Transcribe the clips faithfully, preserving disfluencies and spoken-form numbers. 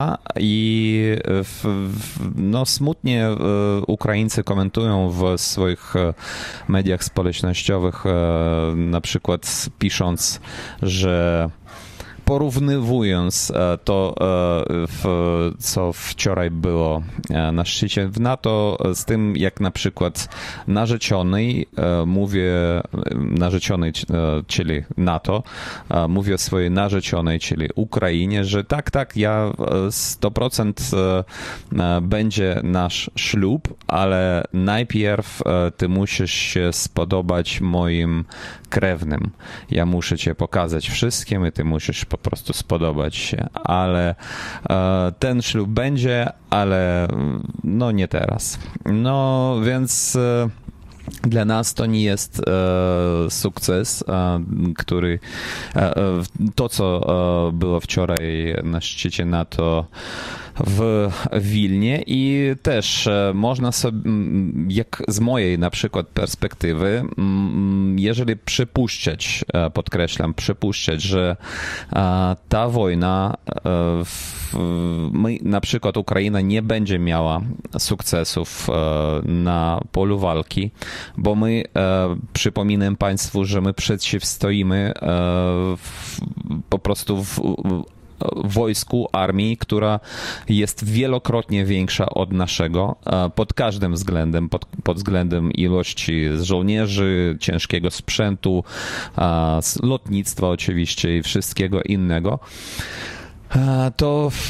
I w, w, no, smutnie Ukraińcy komentują w swoich mediach społecznościowych, na przykład pisząc, że porównywując to, co wczoraj było na szczycie w NATO, z tym, jak na przykład narzeczony, mówię narzeczony, czyli NATO, mówię o swojej narzeczonej, czyli Ukrainie, że tak, tak, ja sto procent będzie nasz ślub, ale najpierw ty musisz się spodobać moim krewnym. Ja muszę cię pokazać wszystkim i ty musisz po prostu spodobać się, ale e, ten ślub będzie, ale no nie teraz. No więc e, dla nas to nie jest e, sukces, e, który e, to, co e, było wczoraj na szczycie NATO w Wilnie i też można sobie, jak z mojej na przykład perspektywy, jeżeli przypuszczać, podkreślam, przypuszczać, że ta wojna, my, na przykład Ukraina nie będzie miała sukcesów na polu walki, bo my, przypominam Państwu, że my przeciwstoimy po prostu w wojsku, armii, która jest wielokrotnie większa od naszego pod każdym względem, pod, pod względem ilości żołnierzy, ciężkiego sprzętu, lotnictwa oczywiście i wszystkiego innego. To w,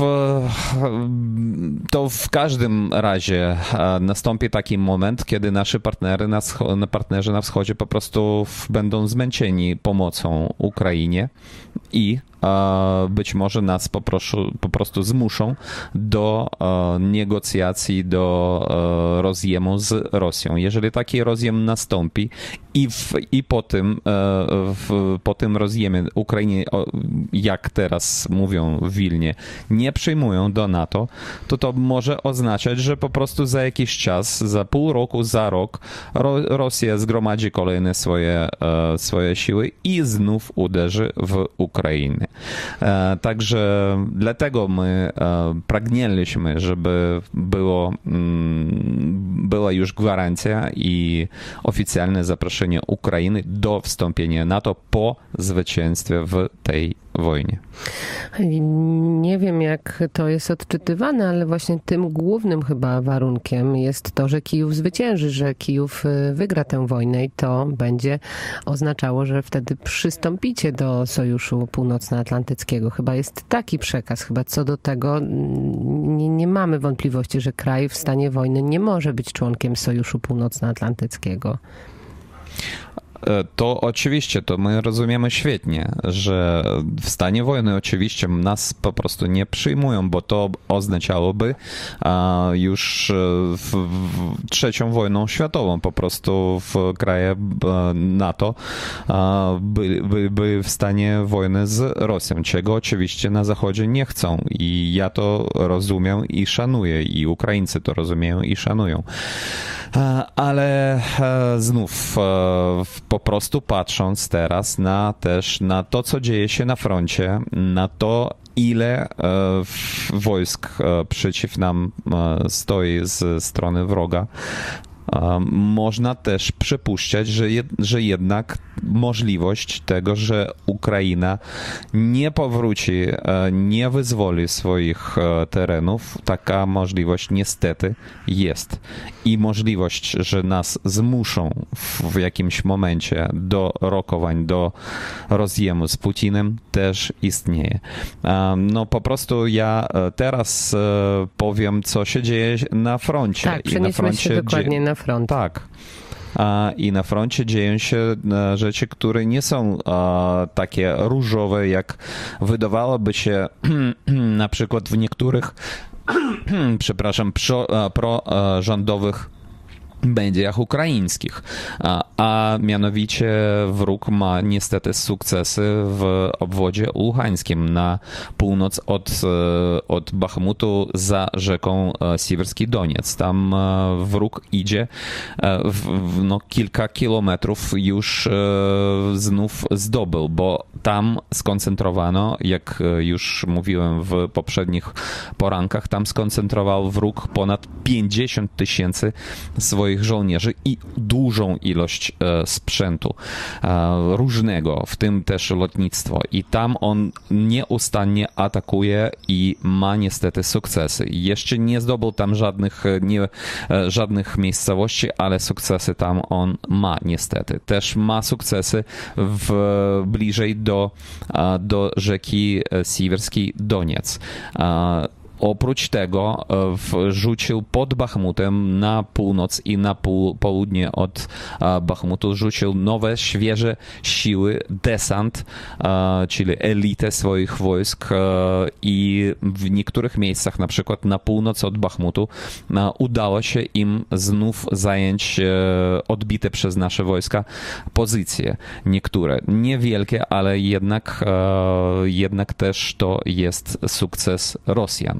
to w każdym razie nastąpi taki moment, kiedy nasi partnery na, partnerzy na wschodzie po prostu będą zmęczeni pomocą Ukrainie i być może nas po prostu, po prostu zmuszą do negocjacji, do rozjemu z Rosją. Jeżeli taki rozjem nastąpi i, w, i po, tym, w, po tym rozjemie Ukrainie, jak teraz mówią w Wilnie, nie przyjmują do NATO, to to może oznaczać, że po prostu za jakiś czas, za pół roku, za rok Ro, Rosja zgromadzi kolejne swoje, swoje siły i znów uderzy w Ukrainę. Także dlatego my pragnęliśmy, żeby było, była już gwarancja i oficjalne zaproszenie Ukrainy do wstąpienia NATO po zwycięstwie w tej wojnie. Nie wiem, jak to jest odczytywane, ale właśnie tym głównym chyba warunkiem jest to, że Kijów zwycięży, że Kijów wygra tę wojnę i to będzie oznaczało, że wtedy przystąpicie do Sojuszu Północnoatlantyckiego. Chyba jest taki przekaz. Chyba co do tego nie, nie mamy wątpliwości, że kraj w stanie wojny nie może być członkiem Sojuszu Północnoatlantyckiego. To oczywiście, to my rozumiemy świetnie, że w stanie wojny oczywiście nas po prostu nie przyjmują, bo to oznaczałoby już w, w trzecią wojną światową. Po prostu w kraje NATO byliby by w stanie wojny z Rosją, czego oczywiście na Zachodzie nie chcą. I ja to rozumiem i szanuję, i Ukraińcy to rozumieją i szanują. Ale znów po prostu patrząc teraz na też na to, co dzieje się na froncie, na to, ile wojsk przeciw nam stoi z strony wroga, można też przypuszczać, że, jed, że jednak możliwość tego, że Ukraina nie powróci, nie wyzwoli swoich terenów, taka możliwość niestety jest. I możliwość, że nas zmuszą w, w jakimś momencie do rokowań, do rozjemu z Putinem też istnieje. No po prostu ja teraz powiem, co się dzieje na froncie. Tak, przenieśmy się dokładnie na front. Tak. I na froncie dzieją się rzeczy, które nie są takie różowe, jak wydawałoby się na przykład w niektórych przepraszam, pro, prorządowych będzie jak ukraińskich, a, a mianowicie wróg ma niestety sukcesy w obwodzie luhańskim na północ od, od Bachmutu za rzeką Siewierski Doniec. Tam wróg idzie w, w, no, kilka kilometrów już znów zdobył, bo tam skoncentrowano, jak już mówiłem w poprzednich porankach, tam skoncentrował wróg ponad pięćdziesiąt tysięcy swoich żołnierzy i dużą ilość e, sprzętu e, różnego, w tym też lotnictwo. I tam on nieustannie atakuje i ma niestety sukcesy. Jeszcze nie zdobył tam żadnych, nie, e, żadnych miejscowości, ale sukcesy tam on ma niestety. Też ma sukcesy w, bliżej do, e, do rzeki Siewierski Doniec. E, Oprócz tego rzucił pod Bachmutem na północ i na południe od Bachmutu, rzucił nowe, świeże siły, desant, czyli elitę swoich wojsk i w niektórych miejscach, na przykład na północ od Bachmutu, udało się im znów zająć odbite przez nasze wojska pozycje. Niektóre, niewielkie, ale jednak, jednak też to jest sukces Rosjan.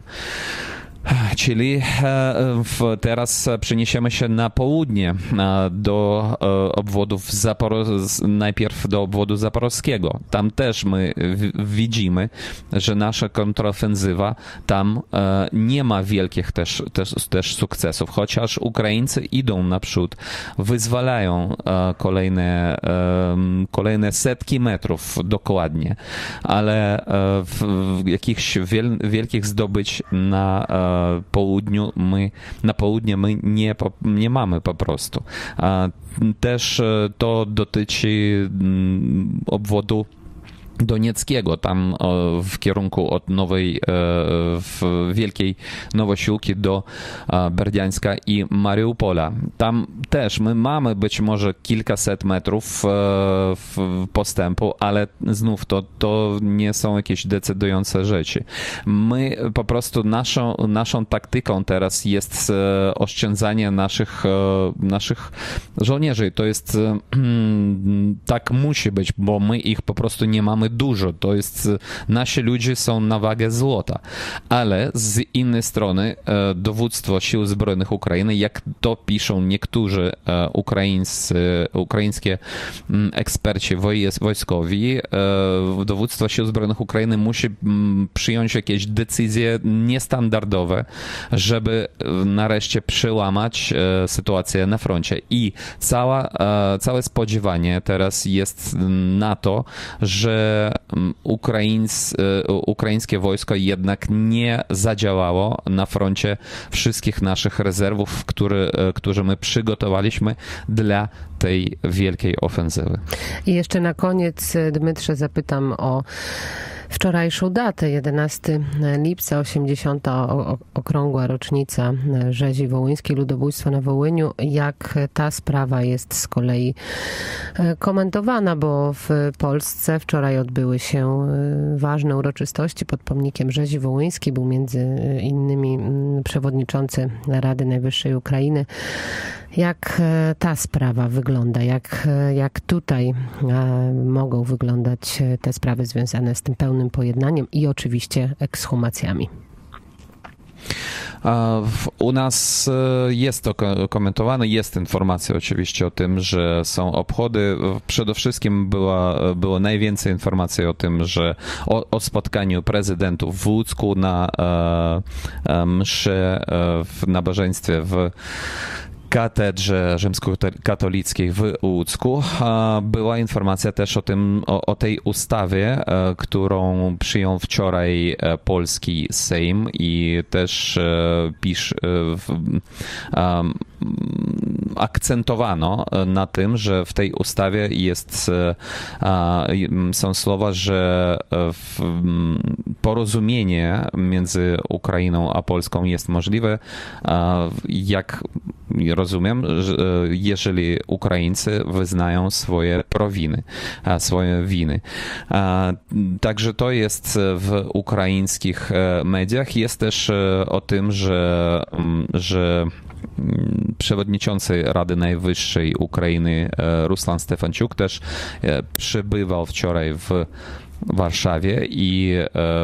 Czyli teraz przeniesiemy się na południe do obwodów Zaporo- najpierw do obwodu zaporowskiego. Tam też my widzimy, że nasza kontrofensywa tam nie ma wielkich też, też, też sukcesów, chociaż Ukraińcy idą naprzód, wyzwalają kolejne, kolejne setki metrów dokładnie, ale w jakichś wiel, wielkich zdobyć na południu my, na południe my nie, nie mamy po prostu. Też to dotyczy obwodu Donieckiego, tam w kierunku od Nowej, w Wielkiej Nowosiłki do Berdiańska i Mariupola. Tam też my mamy być może kilkaset metrów postępu, ale znów to, to nie są jakieś decydujące rzeczy. My po prostu naszą, naszą taktyką teraz jest oszczędzanie naszych, naszych żołnierzy. To jest tak musi być, bo my ich po prostu nie mamy dużo, to jest, nasi ludzie są na wagę złota, ale z innej strony dowództwo Sił Zbrojnych Ukrainy, jak to piszą niektórzy ukraińscy, ukraińskie eksperci wojskowi, dowództwo Sił Zbrojnych Ukrainy musi przyjąć jakieś decyzje niestandardowe, żeby nareszcie przełamać sytuację na froncie. I cała, całe spodziewanie teraz jest na to, że Ukraińs, ukraińskie wojsko jednak nie zadziałało na froncie wszystkich naszych rezerwów, które, które my przygotowaliśmy dla tej wielkiej ofensywy. I jeszcze na koniec, Dmytrze, zapytam o wczorajszą datę, jedenastego lipca, osiemdziesiąta okrągła rocznica rzezi wołyńskiej, ludobójstwa na Wołyniu. Jak ta sprawa jest z kolei komentowana, bo w Polsce wczoraj odbyły się ważne uroczystości pod pomnikiem rzezi wołyńskiej. Był między innymi przewodniczący Rady Najwyższej Ukrainy. Jak ta sprawa wygląda? Jak, jak tutaj mogą wyglądać te sprawy związane z tym pełnym pojednaniem i oczywiście ekshumacjami? U nas jest to komentowane, jest informacja oczywiście o tym, że są obchody. Przede wszystkim była, było najwięcej informacji o tym, że o, o spotkaniu prezydentów w Łucku na mszy w nabożeństwie w katedrze rzymskokatolickiej w Łucku. Była informacja też o tym, o, o tej ustawie, którą przyjął wczoraj polski Sejm i też pisz, akcentowano na tym, że w tej ustawie jest, są słowa, że porozumienie między Ukrainą a Polską jest możliwe, jak rozumiem, że jeżeli Ukraińcy wyznają swoje prowiny, swoje winy. Także to jest w ukraińskich mediach. Jest też o tym, że, że przewodniczący Rady Najwyższej Ukrainy Ruslan Stefanciuk też przybywał wczoraj w Warszawie i,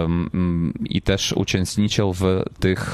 i też uczestniczył w tych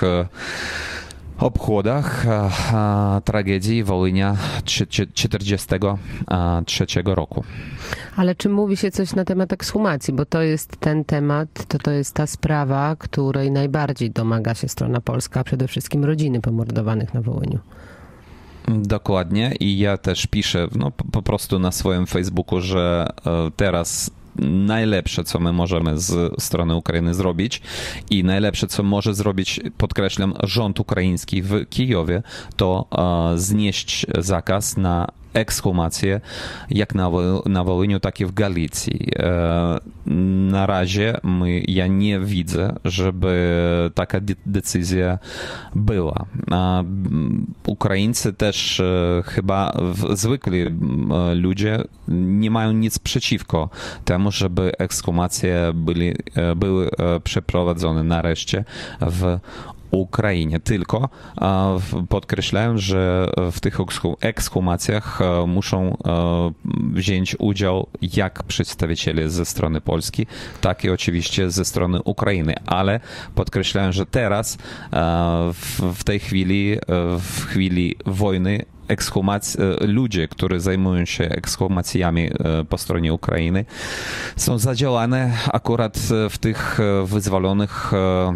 obchodach tragedii Wołynia czterdziestego trzeciego roku. Ale czy mówi się coś na temat ekshumacji? Bo to jest ten temat, to, to jest ta sprawa, której najbardziej domaga się strona polska, a przede wszystkim rodziny pomordowanych na Wołyniu. Dokładnie i ja też piszę no, po prostu na swoim Facebooku, że teraz najlepsze, co my możemy z strony Ukrainy zrobić i najlepsze, co może zrobić, podkreślam, rząd ukraiński w Kijowie, to znieść zakaz na ekshumację jak na, na Wołyniu, tak i w Galicji. Na razie my, ja nie widzę, żeby taka decyzja była. Ukraińcy też chyba zwykli ludzie nie mają nic przeciwko temu, żeby ekshumacje byli, były przeprowadzone nareszcie w Ukrainie. Tylko podkreślają, że w tych ekshumacjach muszą wziąć udział jak przedstawiciele ze strony Polski, tak i oczywiście ze strony Ukrainy. Ale podkreślają, że teraz w tej chwili, w chwili wojny, ekshumac- ludzie, którzy zajmują się ekshumacjami po stronie Ukrainy, są zadziałane akurat w tych wyzwolonych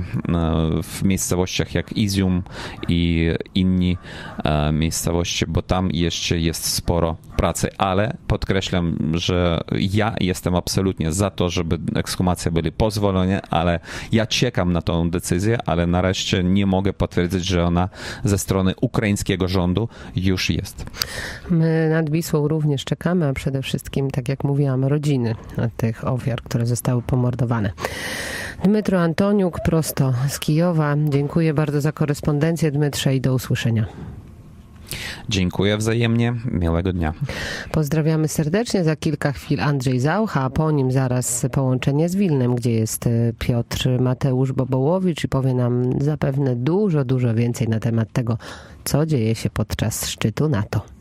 w miejscowościach jak Izium i inni miejscowości, bo tam jeszcze jest sporo pracy, ale podkreślam, że ja jestem absolutnie za to, żeby ekshumacje były pozwolone, ale ja czekam na tą decyzję, ale nareszcie nie mogę potwierdzić, że ona ze strony ukraińskiego rządu już jest. My nad Wisłą również czekamy, a przede wszystkim, tak jak mówiłam, rodziny tych ofiar, które zostały pomordowane. Dmytro Antoniuk, prosto z Kijowa. Dziękuję bardzo za korespondencję, Dmytrze, i do usłyszenia. Dziękuję wzajemnie. Miłego dnia. Pozdrawiamy serdecznie. Za kilka chwil Andrzej Zaucha, a po nim zaraz połączenie z Wilnem, gdzie jest Piotr Mateusz Bobołowicz i powie nam zapewne dużo, dużo więcej na temat tego, co dzieje się podczas szczytu NATO.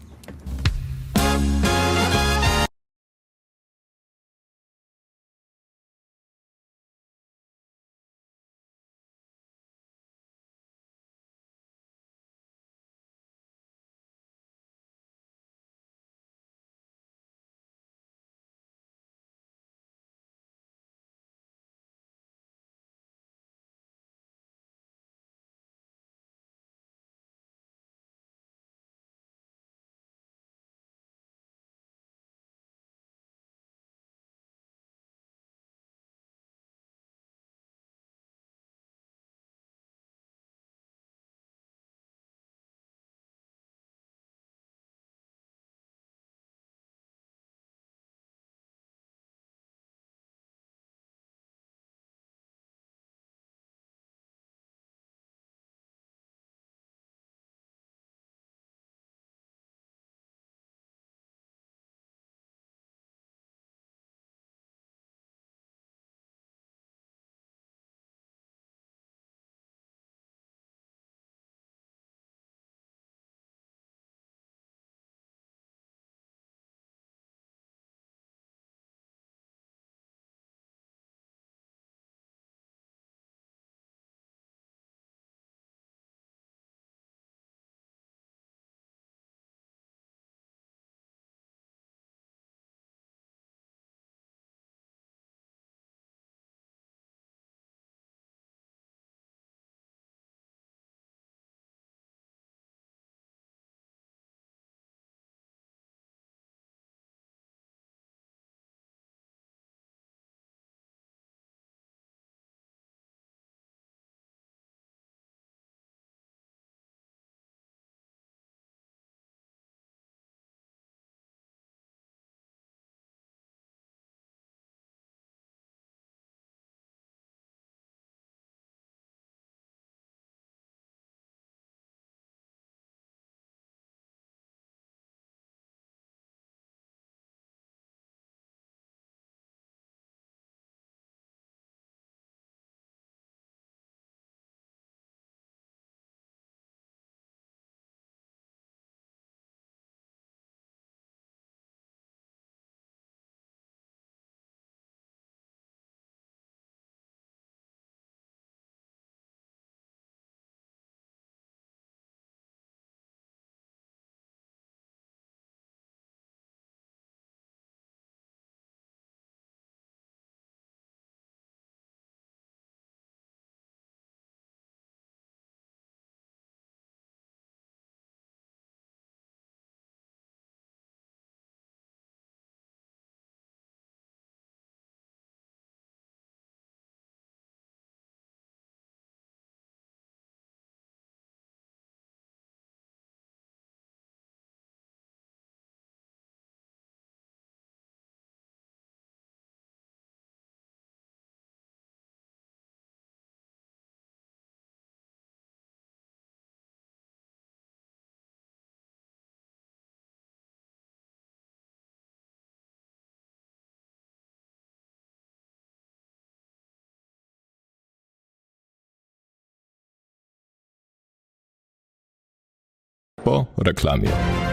Po reklamie.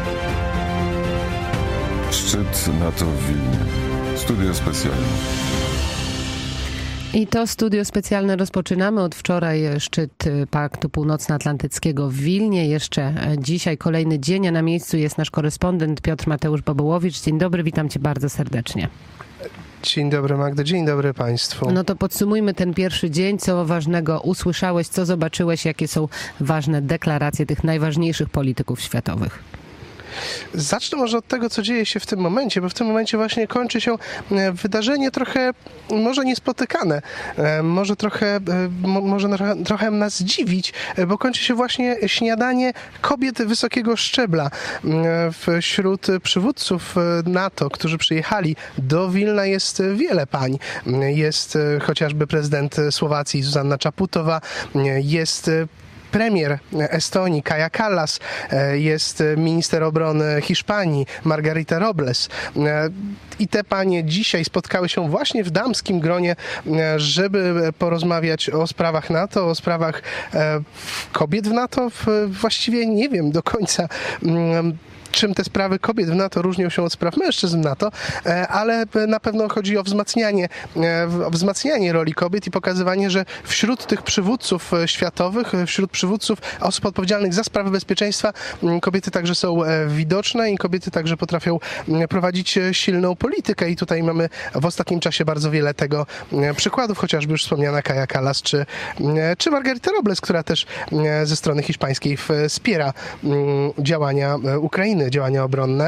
Szczyt NATO w Wilnie. Studio specjalne. I to studio specjalne rozpoczynamy. Od wczoraj szczyt Paktu Północnoatlantyckiego w Wilnie. Jeszcze dzisiaj kolejny dzień, a na miejscu jest nasz korespondent Piotr Mateusz Bobołowicz. Dzień dobry, witam cię bardzo serdecznie. Dzień dobry Magdo, dzień dobry Państwu. No to podsumujmy ten pierwszy dzień. Co ważnego usłyszałeś, co zobaczyłeś, jakie są ważne deklaracje tych najważniejszych polityków światowych? Zacznę może od tego, co dzieje się w tym momencie, bo w tym momencie właśnie kończy się wydarzenie trochę, może niespotykane, może trochę, może trochę nas dziwić, bo kończy się właśnie śniadanie kobiet wysokiego szczebla. Wśród przywódców NATO, którzy przyjechali do Wilna, jest wiele pań. Jest chociażby prezydent Słowacji Zuzanna Čaputová, jest premier Estonii Kaja Kallas, jest minister obrony Hiszpanii Margarita Robles. I te panie dzisiaj spotkały się właśnie w damskim gronie, żeby porozmawiać o sprawach NATO, o sprawach kobiet w NATO. Właściwie nie wiem do końca, czym te sprawy kobiet w NATO różnią się od spraw mężczyzn w NATO, ale na pewno chodzi o wzmacnianie, o wzmacnianie roli kobiet i pokazywanie, że wśród tych przywódców światowych, wśród przywódców osób odpowiedzialnych za sprawy bezpieczeństwa, kobiety także są widoczne i kobiety także potrafią prowadzić silną politykę. I tutaj mamy w ostatnim czasie bardzo wiele tego przykładów, chociażby już wspomniana Kaja Kallas czy, czy Margarita Robles, która też ze strony hiszpańskiej wspiera działania Ukrainy, działania obronne.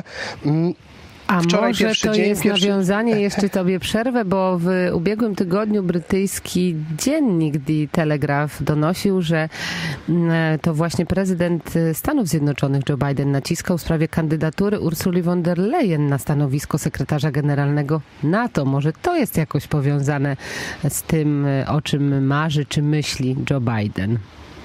A Wczoraj może pierwszy to dzień, jest pierwszy... nawiązanie, jeszcze tobie przerwę, bo w ubiegłym tygodniu brytyjski dziennik The Telegraph donosił, że to właśnie prezydent Stanów Zjednoczonych Joe Biden naciskał w sprawie kandydatury Ursuli von der Leyen na stanowisko sekretarza generalnego NATO. Może to jest jakoś powiązane z tym, o czym marzy czy myśli Joe Biden?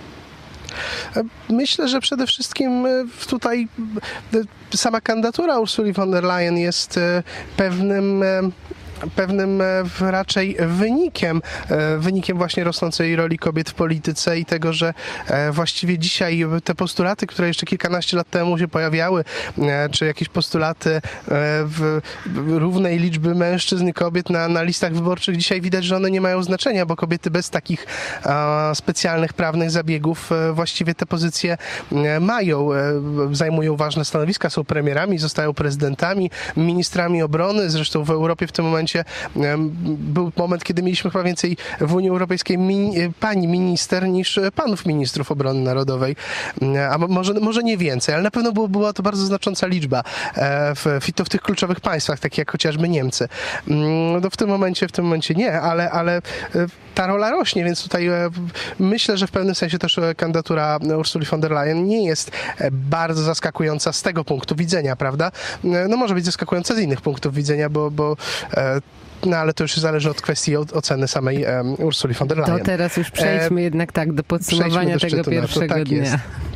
Myślę, że przede wszystkim tutaj sama kandydatura Ursuli von der Leyen jest pewnym pewnym raczej wynikiem, wynikiem właśnie rosnącej roli kobiet w polityce i tego, że właściwie dzisiaj te postulaty, które jeszcze kilkanaście lat temu się pojawiały, czy jakieś postulaty w równej liczby mężczyzn i kobiet na, na listach wyborczych, dzisiaj widać, że one nie mają znaczenia, bo kobiety bez takich specjalnych prawnych zabiegów właściwie te pozycje mają, zajmują ważne stanowiska, są premierami, zostają prezydentami, ministrami obrony, zresztą w Europie w tym momencie był moment, kiedy mieliśmy chyba więcej w Unii Europejskiej mini, pani minister niż panów ministrów obrony narodowej. A może, może nie więcej, ale na pewno było, była to bardzo znacząca liczba w, w, w tych kluczowych państwach, takich jak chociażby Niemcy. No w tym momencie, w tym momencie nie, ale, ale ta rola rośnie, więc tutaj myślę, że w pewnym sensie też kandydatura Ursuli von der Leyen nie jest bardzo zaskakująca z tego punktu widzenia, prawda? No może być zaskakująca z innych punktów widzenia, bo, bo no ale to już zależy od kwestii oceny samej um, Ursuli von der Leyen. To teraz już przejdźmy e, jednak tak do podsumowania do tego pierwszego tak dnia. Jest.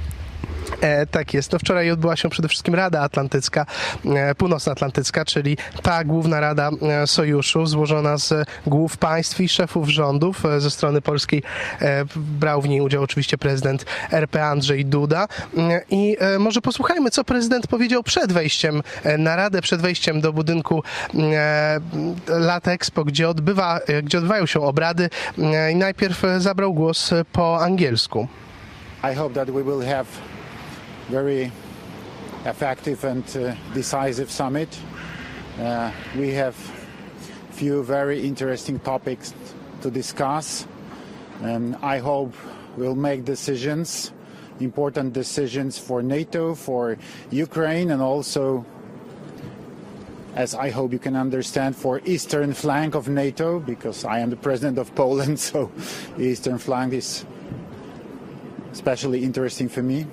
E, tak jest. No wczoraj odbyła się przede wszystkim Rada Atlantycka, e, Północnoatlantycka, czyli ta główna Rada e, Sojuszu, złożona z głów państw i szefów rządów. E, ze strony polskiej e, brał w niej udział oczywiście prezydent R P Andrzej Duda. E, I e, może posłuchajmy, co prezydent powiedział przed wejściem e, na Radę, przed wejściem do budynku e, Latexpo, gdzie, odbywa, e, gdzie odbywają się obrady. E, I najpierw zabrał głos po angielsku. I hope that we will have very effective and uh, decisive summit. Uh, we have few very interesting topics to discuss, and I hope we'll make decisions, important decisions for NATO, for Ukraine, and also, as I hope you can understand, for eastern flank of NATO, because I am the president of Poland, so the eastern flank is especially interesting for me.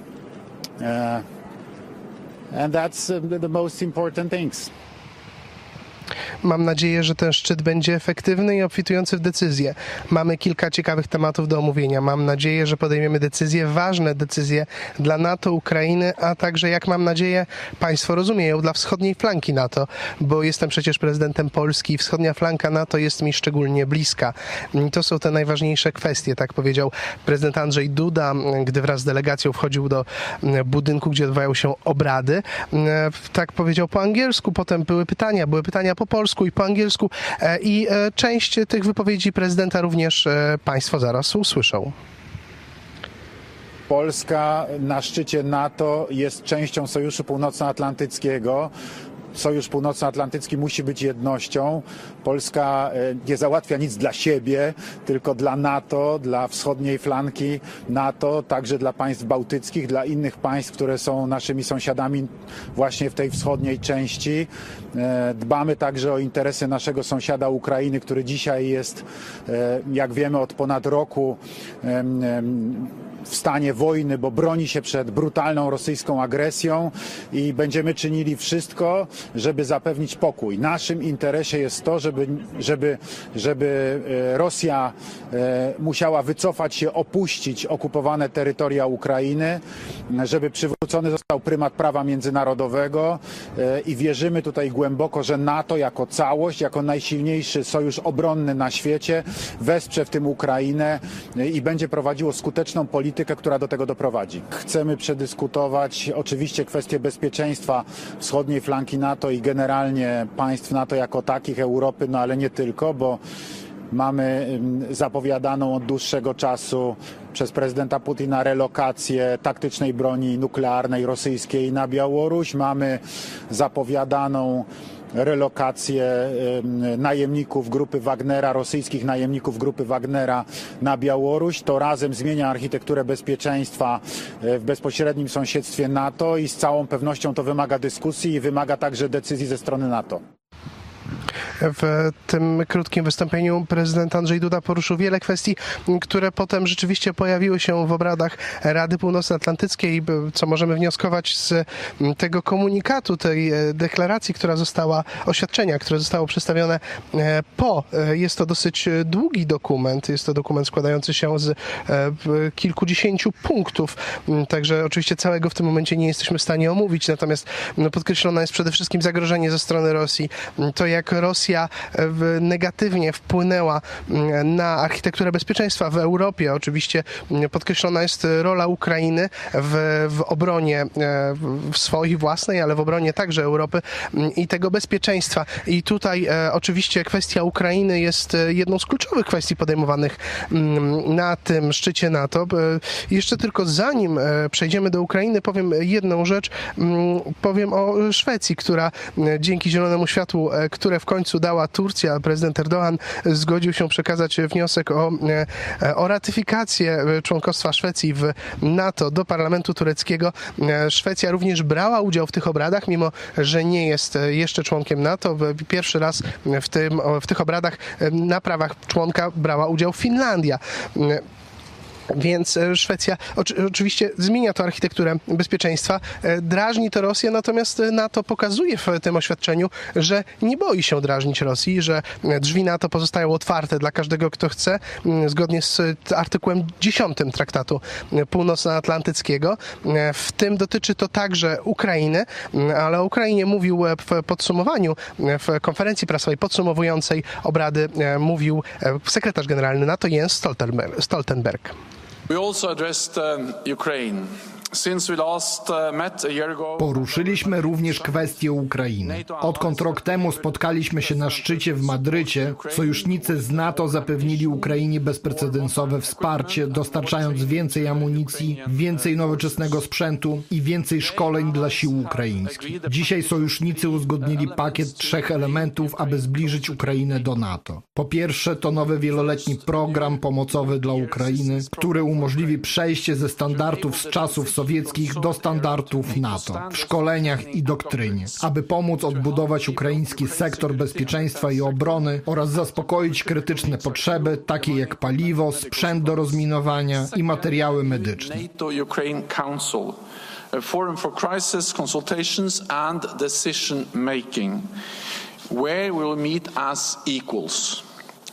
Uh, and that's uh, the most important things. Mam nadzieję, że ten szczyt będzie efektywny i obfitujący w decyzje. Mamy kilka ciekawych tematów do omówienia. Mam nadzieję, że podejmiemy decyzje, ważne decyzje dla NATO, Ukrainy, a także, jak mam nadzieję, państwo rozumieją, dla wschodniej flanki NATO, bo jestem przecież prezydentem Polski i wschodnia flanka NATO jest mi szczególnie bliska. To są te najważniejsze kwestie, tak powiedział prezydent Andrzej Duda, gdy wraz z delegacją wchodził do budynku, gdzie odbywają się obrady. Tak powiedział po angielsku, potem były pytania, były pytania po polsku i po angielsku i część tych wypowiedzi prezydenta również państwo zaraz usłyszą. Polska na szczycie NATO jest częścią Sojuszu Północnoatlantyckiego. Sojusz Północnoatlantycki musi być jednością. Polska nie załatwia nic dla siebie, tylko dla NATO, dla wschodniej flanki NATO, także dla państw bałtyckich, dla innych państw, które są naszymi sąsiadami właśnie w tej wschodniej części. Dbamy także o interesy naszego sąsiada Ukrainy, który dzisiaj jest, jak wiemy, od ponad roku w stanie wojny, bo broni się przed brutalną rosyjską agresją i będziemy czynili wszystko, żeby zapewnić pokój. Naszym interesie jest to, żeby, żeby, żeby Rosja musiała wycofać się, opuścić okupowane terytoria Ukrainy, żeby przywrócony został prymat prawa międzynarodowego i wierzymy tutaj głęboko, że NATO jako całość, jako najsilniejszy sojusz obronny na świecie wesprze w tym Ukrainę i będzie prowadziło skuteczną politykę, która do tego doprowadzi. Chcemy przedyskutować oczywiście kwestie bezpieczeństwa wschodniej flanki NATO i generalnie państw NATO jako takich, Europy, no ale nie tylko, bo mamy zapowiadaną od dłuższego czasu przez prezydenta Putina relokację taktycznej broni nuklearnej rosyjskiej na Białoruś. Mamy zapowiadaną relokację najemników grupy Wagnera, rosyjskich najemników grupy Wagnera na Białoruś. To razem zmienia architekturę bezpieczeństwa w bezpośrednim sąsiedztwie NATO i z całą pewnością to wymaga dyskusji i wymaga także decyzji ze strony NATO. W tym krótkim wystąpieniu prezydent Andrzej Duda poruszył wiele kwestii, które potem rzeczywiście pojawiły się w obradach Rady Północnoatlantyckiej, co możemy wnioskować z tego komunikatu, tej deklaracji, która została, oświadczenia, które zostało przedstawione po. Jest to dosyć długi dokument, jest to dokument składający się z kilkudziesięciu punktów, także oczywiście całego w tym momencie nie jesteśmy w stanie omówić, natomiast podkreślone jest przede wszystkim zagrożenie ze strony Rosji, to jak Rosja negatywnie wpłynęła na architekturę bezpieczeństwa w Europie. Oczywiście podkreślona jest rola Ukrainy w, w obronie w swojej własnej, ale w obronie także Europy i tego bezpieczeństwa. I tutaj oczywiście kwestia Ukrainy jest jedną z kluczowych kwestii podejmowanych na tym szczycie NATO. Jeszcze tylko zanim przejdziemy do Ukrainy, powiem jedną rzecz. Powiem o Szwecji, która dzięki zielonemu światłu, które w końcu dała Turcja, prezydent Erdoğan zgodził się przekazać wniosek o, o ratyfikację członkostwa Szwecji w NATO do parlamentu tureckiego. Szwecja również brała udział w tych obradach, mimo że nie jest jeszcze członkiem NATO. Pierwszy raz w, tym, w tych obradach na prawach członka brała udział Finlandia. Więc Szwecja oczywiście zmienia to architekturę bezpieczeństwa, drażni to Rosję, natomiast NATO pokazuje w tym oświadczeniu, że nie boi się drażnić Rosji, że drzwi NATO pozostają otwarte dla każdego, kto chce, zgodnie z artykułem dziesiątym Traktatu Północnoatlantyckiego. W tym dotyczy to także Ukrainy, ale o Ukrainie mówił w podsumowaniu, w konferencji prasowej podsumowującej obrady mówił sekretarz generalny NATO Jens Stoltenberg. We also addressed uh, Ukraine. Poruszyliśmy również kwestię Ukrainy. Odkąd rok temu spotkaliśmy się na szczycie w Madrycie, sojusznicy z NATO zapewnili Ukrainie bezprecedensowe wsparcie, dostarczając więcej amunicji, więcej nowoczesnego sprzętu i więcej szkoleń dla sił ukraińskich. Dzisiaj sojusznicy uzgodnili pakiet trzech elementów, aby zbliżyć Ukrainę do NATO. Po pierwsze, to nowy wieloletni program pomocowy dla Ukrainy, który umożliwi przejście ze standardów z czasów sowieckich do standardów NATO w szkoleniach i doktrynie, aby pomóc odbudować ukraiński sektor bezpieczeństwa i obrony oraz zaspokoić krytyczne potrzeby, takie jak paliwo, sprzęt do rozminowania i materiały medyczne. where we will meet as equals.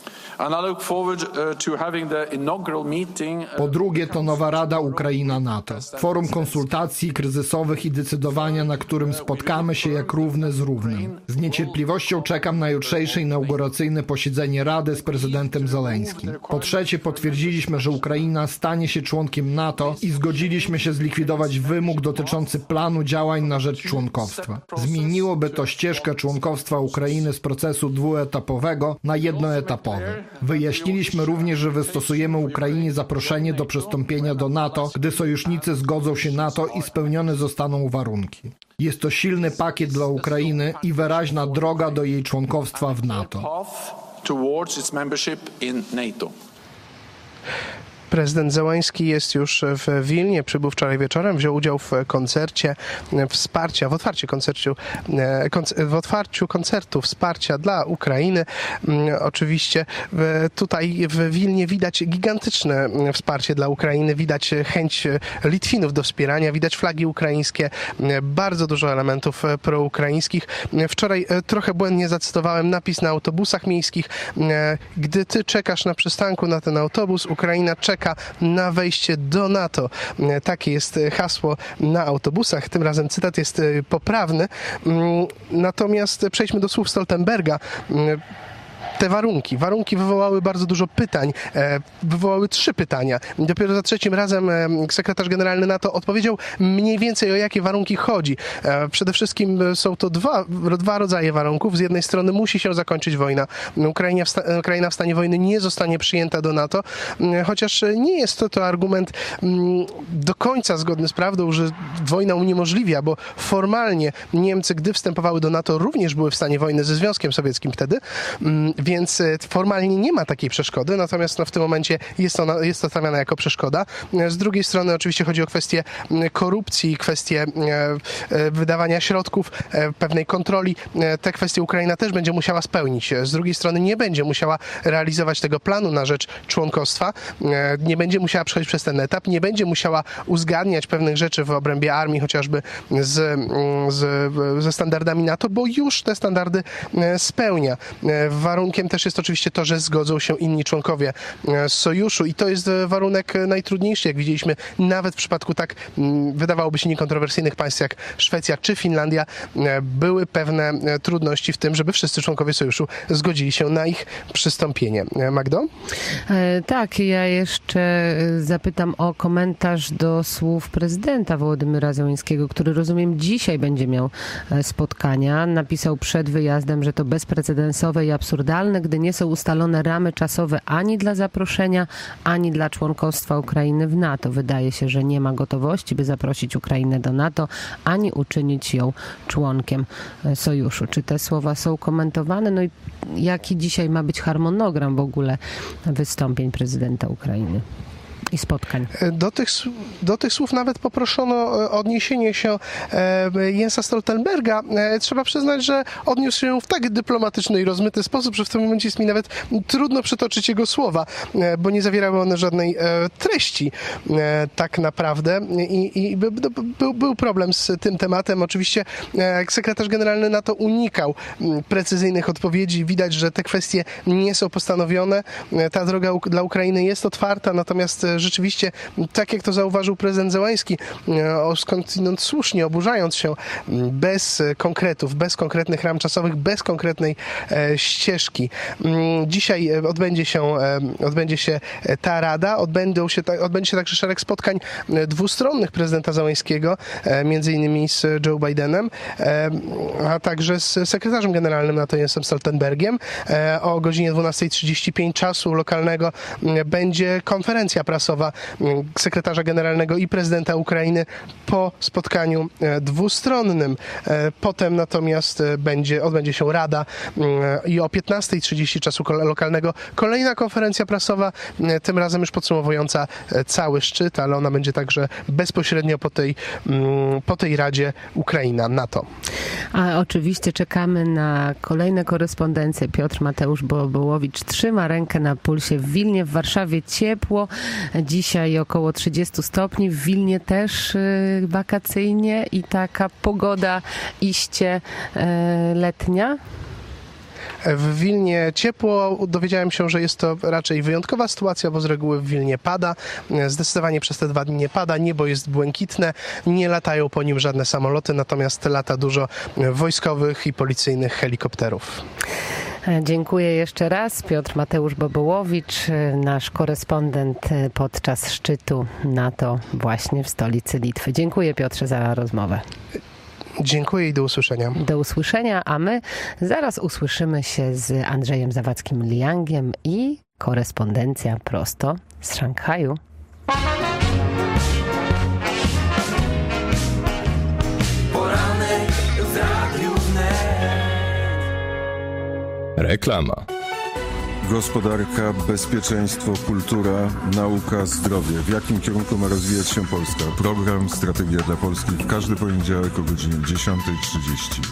Po drugie, to nowa Rada Ukraina-NATO. Forum konsultacji kryzysowych i decydowania, na którym spotkamy się jak równy z równym. Z niecierpliwością czekam na jutrzejsze inauguracyjne posiedzenie Rady z prezydentem Zeleńskim. Po trzecie, potwierdziliśmy, że Ukraina stanie się członkiem NATO i zgodziliśmy się zlikwidować wymóg dotyczący planu działań na rzecz członkostwa. Zmieniłoby to ścieżkę członkostwa Ukrainy z procesu dwuetapowego na jednoetapowy. Wyjaśniliśmy również, że wystosujemy Ukrainie zaproszenie do przystąpienia do NATO, gdy sojusznicy zgodzą się na to i spełnione zostaną warunki. Jest to silny pakiet dla Ukrainy i wyraźna droga do jej członkostwa w NATO. Prezydent Zełański jest już w Wilnie, przybył wczoraj wieczorem, wziął udział w koncercie wsparcia, w otwarciu koncertu, w otwarciu koncertu wsparcia dla Ukrainy. Oczywiście tutaj w Wilnie widać gigantyczne wsparcie dla Ukrainy, widać chęć Litwinów do wspierania, widać flagi ukraińskie, bardzo dużo elementów proukraińskich. Wczoraj trochę błędnie zacytowałem napis na autobusach miejskich. Gdy ty czekasz na przystanku na ten autobus, Ukraina czeka na wejście do NATO. Takie jest hasło na autobusach. Tym razem cytat jest poprawny. Natomiast przejdźmy do słów Stoltenberga. Te warunki. Warunki wywołały bardzo dużo pytań. Wywołały trzy pytania. Dopiero za trzecim razem sekretarz generalny NATO odpowiedział mniej więcej, o jakie warunki chodzi. Przede wszystkim są to dwa, dwa rodzaje warunków. Z jednej strony musi się zakończyć wojna. Ukraina w, sta- Ukraina w stanie wojny nie zostanie przyjęta do NATO, chociaż nie jest to, to argument do końca zgodny z prawdą, że wojna uniemożliwia, bo formalnie Niemcy, gdy wstępowały do NATO, również były w stanie wojny ze Związkiem Sowieckim wtedy, więc formalnie nie ma takiej przeszkody, natomiast no, w tym momencie jest ona, jest to stawiana jako przeszkoda. Z drugiej strony oczywiście chodzi o kwestię korupcji, kwestię wydawania środków, pewnej kontroli. Te kwestie Ukraina też będzie musiała spełnić. Z drugiej strony nie będzie musiała realizować tego planu na rzecz członkostwa, nie będzie musiała przechodzić przez ten etap, nie będzie musiała uzgadniać pewnych rzeczy w obrębie armii, chociażby z, z, ze standardami NATO, bo już te standardy spełnia. Warunkiem też jest oczywiście to, że zgodzą się inni członkowie sojuszu i to jest warunek najtrudniejszy, jak widzieliśmy, nawet w przypadku tak wydawałoby się niekontrowersyjnych państw jak Szwecja czy Finlandia, były pewne trudności w tym, żeby wszyscy członkowie sojuszu zgodzili się na ich przystąpienie. Magdo? E, tak, ja jeszcze zapytam o komentarz do słów prezydenta Wołodymyra Zełańskiego, który, rozumiem, dzisiaj będzie miał spotkania. Napisał przed wyjazdem, że to bezprecedensowe i absurdalne, gdy nie są ustalone ramy czasowe ani dla zaproszenia, ani dla członkostwa Ukrainy w NATO. Wydaje się, że nie ma gotowości, by zaprosić Ukrainę do NATO, ani uczynić ją członkiem sojuszu. Czy te słowa są komentowane? No i jaki dzisiaj ma być harmonogram w ogóle wystąpień prezydenta Ukrainy i spotkań? Do tych, do tych słów nawet poproszono o odniesienie się Jensa Stoltenberga. Trzeba przyznać, że odniósł się w tak dyplomatyczny i rozmyty sposób, że w tym momencie jest mi nawet trudno przytoczyć jego słowa, bo nie zawierały one żadnej treści tak naprawdę i, i był, był problem z tym tematem. Oczywiście sekretarz generalny NATO unikał precyzyjnych odpowiedzi. Widać, że te kwestie nie są postanowione. Ta droga dla Ukrainy jest otwarta, natomiast rzeczywiście, tak jak to zauważył prezydent Zełański, skądinąd słusznie oburzając się, bez konkretów, bez konkretnych ram czasowych, bez konkretnej e, ścieżki. Dzisiaj odbędzie się, e, odbędzie się ta rada, odbędą się, odbędzie się także szereg spotkań dwustronnych prezydenta Zełańskiego, e, między innymi z Joe Bidenem, e, a także z sekretarzem generalnym NATO Jensem Stoltenbergiem. E, o godzinie dwunasta trzydzieści pięć czasu lokalnego e, będzie konferencja prasowa sekretarza generalnego i prezydenta Ukrainy po spotkaniu dwustronnym. Potem natomiast będzie, odbędzie się rada i o piętnasta trzydzieści czasu lokalnego kolejna konferencja prasowa, tym razem już podsumowująca cały szczyt, ale ona będzie także bezpośrednio po tej, po tej Radzie Ukraina-NATO. A oczywiście czekamy na kolejne korespondencje. Piotr Mateusz Bołowicz trzyma rękę na pulsie. W Wilnie, w Warszawie ciepło. Dzisiaj około trzydzieści stopni. W Wilnie też y, wakacyjnie i taka pogoda iście y, letnia. W Wilnie ciepło. Dowiedziałem się, że jest to raczej wyjątkowa sytuacja, bo z reguły w Wilnie pada. Zdecydowanie przez te dwa dni nie pada. Niebo jest błękitne. Nie latają po nim żadne samoloty, natomiast lata dużo wojskowych i policyjnych helikopterów. Dziękuję jeszcze raz. Piotr Mateusz Bobołowicz, nasz korespondent podczas szczytu NATO właśnie w stolicy Litwy. Dziękuję, Piotrze, za rozmowę. Dziękuję i do usłyszenia. Do usłyszenia, a my zaraz usłyszymy się z Andrzejem Zawadzkim-Liangiem i korespondencja prosto z Szanghaju. Poranek w Radiu Wnet. Reklama. Gospodarka, bezpieczeństwo, kultura, nauka, zdrowie. W jakim kierunku ma rozwijać się Polska? Program Strategia dla Polski w każdy poniedziałek o godzinie dziesiąta trzydzieści.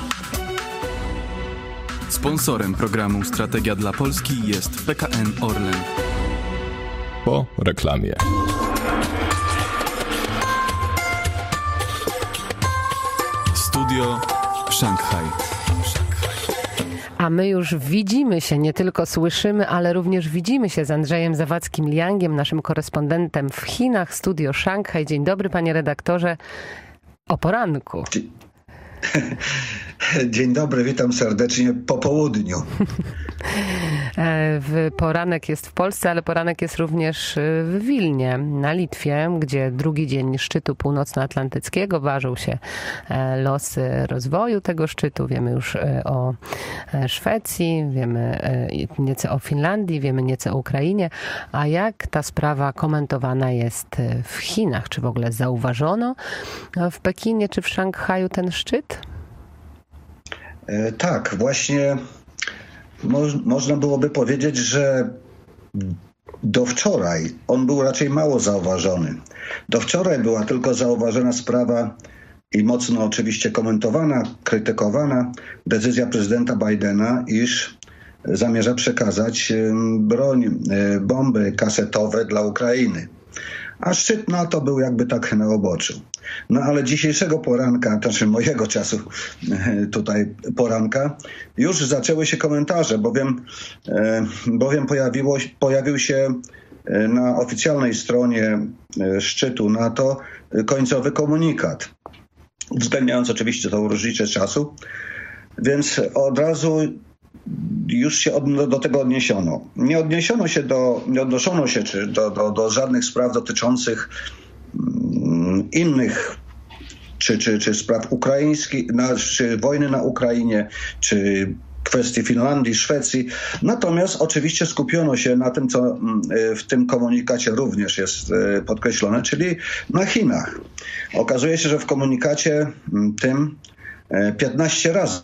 Sponsorem programu Strategia dla Polski jest P K N Orlen. Po reklamie. Studio Szanghaj. A my już widzimy się, nie tylko słyszymy, ale również widzimy się z Andrzejem Zawadzkim-Liangiem, naszym korespondentem w Chinach, Studio Szanghaj. Dzień dobry, panie redaktorze, o poranku. Dzień dobry, witam serdecznie po południu. Poranek jest w Polsce, ale poranek jest również w Wilnie, na Litwie, gdzie drugi dzień szczytu północnoatlantyckiego ważył się losy rozwoju tego szczytu. Wiemy już o Szwecji, wiemy nieco o Finlandii, wiemy nieco o Ukrainie. A jak ta sprawa komentowana jest w Chinach? Czy w ogóle zauważono w Pekinie czy w Szanghaju ten szczyt? Tak, właśnie mo- można byłoby powiedzieć, że do wczoraj on był raczej mało zauważony. Do wczoraj była tylko zauważona sprawa i mocno oczywiście komentowana, krytykowana decyzja prezydenta Bidena, iż zamierza przekazać broń, bomby kasetowe dla Ukrainy. A szczyt NATO był jakby tak na uboczu. No ale dzisiejszego poranka, znaczy mojego czasu tutaj poranka, już zaczęły się komentarze, bowiem, bowiem pojawiło, pojawił się na oficjalnej stronie szczytu NATO końcowy komunikat, uwzględniając oczywiście tą różnicę czasu, więc od razu już się od, do tego odniesiono. Nie odniesiono się do, nie odnoszono się czy do, do, do żadnych spraw dotyczących mm, innych, czy, czy, czy spraw ukraińskich, na, czy wojny na Ukrainie, czy kwestii Finlandii, Szwecji. Natomiast oczywiście skupiono się na tym, co w tym komunikacie również jest podkreślone, czyli na Chinach. Okazuje się, że w komunikacie tym piętnaście razy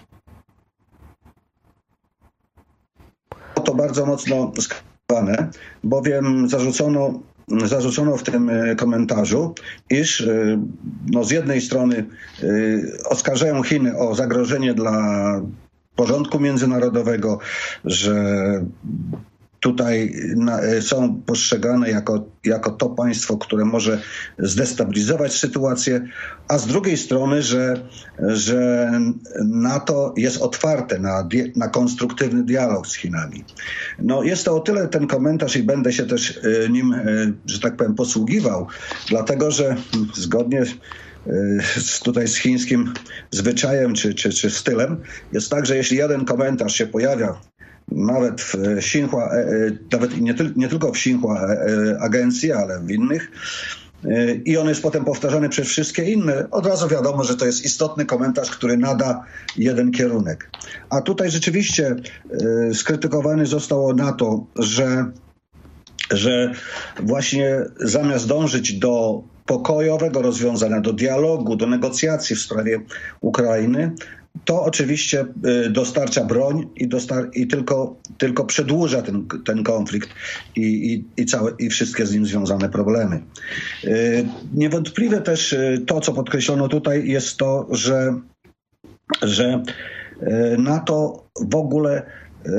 to bardzo mocno skrywane, bowiem zarzucono, zarzucono w tym komentarzu, iż no, z jednej strony y, oskarżają Chiny o zagrożenie dla porządku międzynarodowego, że tutaj na, są postrzegane jako, jako to państwo, które może zdestabilizować sytuację, a z drugiej strony, że, że NATO jest otwarte na, na konstruktywny dialog z Chinami. No jest to o tyle ten komentarz i będę się też nim, że tak powiem, posługiwał, dlatego że zgodnie z, tutaj z chińskim zwyczajem czy, czy, czy stylem jest tak, że jeśli jeden komentarz się pojawia nawet w Xinhua, nawet nie, tyl, nie tylko w Xinhua agencji, ale w innych, i on jest potem powtarzany przez wszystkie inne, od razu wiadomo, że to jest istotny komentarz, który nada jeden kierunek. A tutaj rzeczywiście skrytykowany zostało NATO, że, że właśnie zamiast dążyć do pokojowego rozwiązania, do dialogu, do negocjacji w sprawie Ukrainy, to oczywiście dostarcza broń i, dostar- i tylko, tylko przedłuża ten, ten konflikt i, i, i, całe, i wszystkie z nim związane problemy. Niewątpliwe też to, co podkreślono tutaj, jest to, że, że NATO w ogóle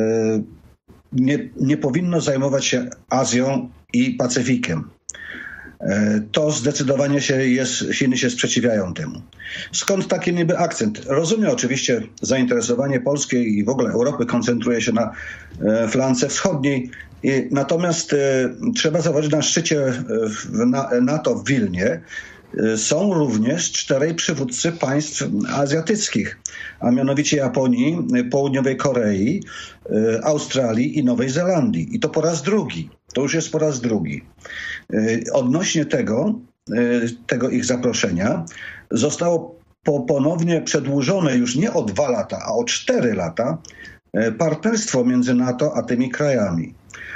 nie, nie powinno zajmować się Azją i Pacyfikiem. to zdecydowanie się jest, Chiny się sprzeciwiają temu. Skąd taki niby akcent? Rozumiem oczywiście zainteresowanie polskiej i w ogóle Europy koncentruje się na flance wschodniej, natomiast trzeba zauważyć, na szczycie NATO w Wilnie są również czterej przywódcy państw azjatyckich, a mianowicie Japonii, Południowej Korei, Australii i Nowej Zelandii. I to po raz drugi. To już jest po raz drugi. Odnośnie tego, tego ich zaproszenia zostało ponownie przedłużone już nie o dwa lata, a o cztery lata partnerstwo między NATO a tymi krajami.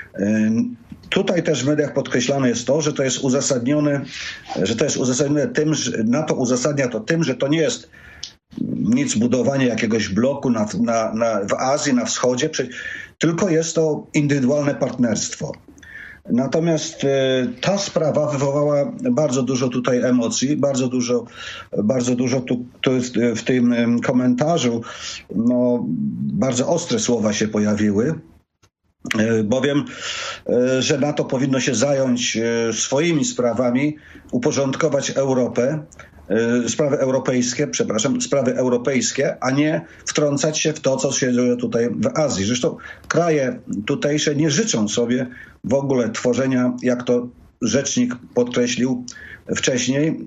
Tutaj też w mediach podkreślane jest to, że to jest uzasadnione, że to jest uzasadnione tym, że NATO uzasadnia to tym, że to nie jest nic budowanie jakiegoś bloku na, na, na, w Azji, na wschodzie, tylko jest to indywidualne partnerstwo. Natomiast ta sprawa wywołała bardzo dużo tutaj emocji, bardzo dużo, bardzo dużo tu, tu w tym komentarzu, no, bardzo ostre słowa się pojawiły. Bowiem, że NATO powinno się zająć swoimi sprawami, uporządkować Europę, sprawy europejskie, przepraszam, sprawy europejskie, a nie wtrącać się w to, co się dzieje tutaj w Azji. Zresztą kraje tutejsze nie życzą sobie w ogóle tworzenia, jak to rzecznik podkreślił wcześniej,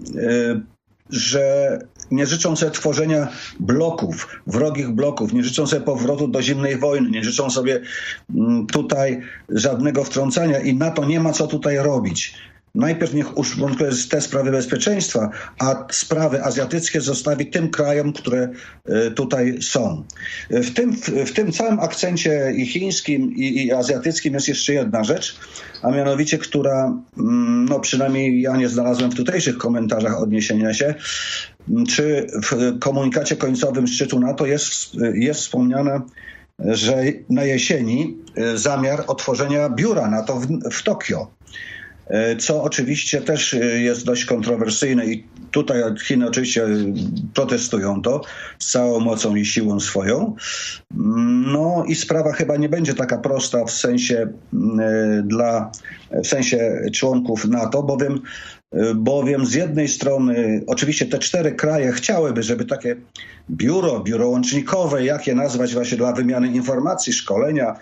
że nie życzą sobie tworzenia bloków, wrogich bloków, nie życzą sobie powrotu do zimnej wojny, nie życzą sobie tutaj żadnego wtrącania i NATO nie ma co tutaj robić. Najpierw niech uporządkuje te sprawy bezpieczeństwa, a sprawy azjatyckie zostawi tym krajom, które tutaj są. W tym, w tym całym akcencie i chińskim, i, i azjatyckim jest jeszcze jedna rzecz, a mianowicie, która, no przynajmniej ja nie znalazłem w tutejszych komentarzach odniesienia się, czy w komunikacie końcowym szczytu NATO jest, jest wspomniane, że na jesieni zamiar otworzenia biura NATO w, w Tokio. Co oczywiście też jest dość kontrowersyjne i tutaj Chiny oczywiście protestują to z całą mocą i siłą swoją. No i sprawa chyba nie będzie taka prosta w sensie dla, w sensie członków NATO, bowiem, bowiem z jednej strony oczywiście te cztery kraje chciałyby, żeby takie biuro, biuro łącznikowe, jak je nazwać właśnie dla wymiany informacji, szkolenia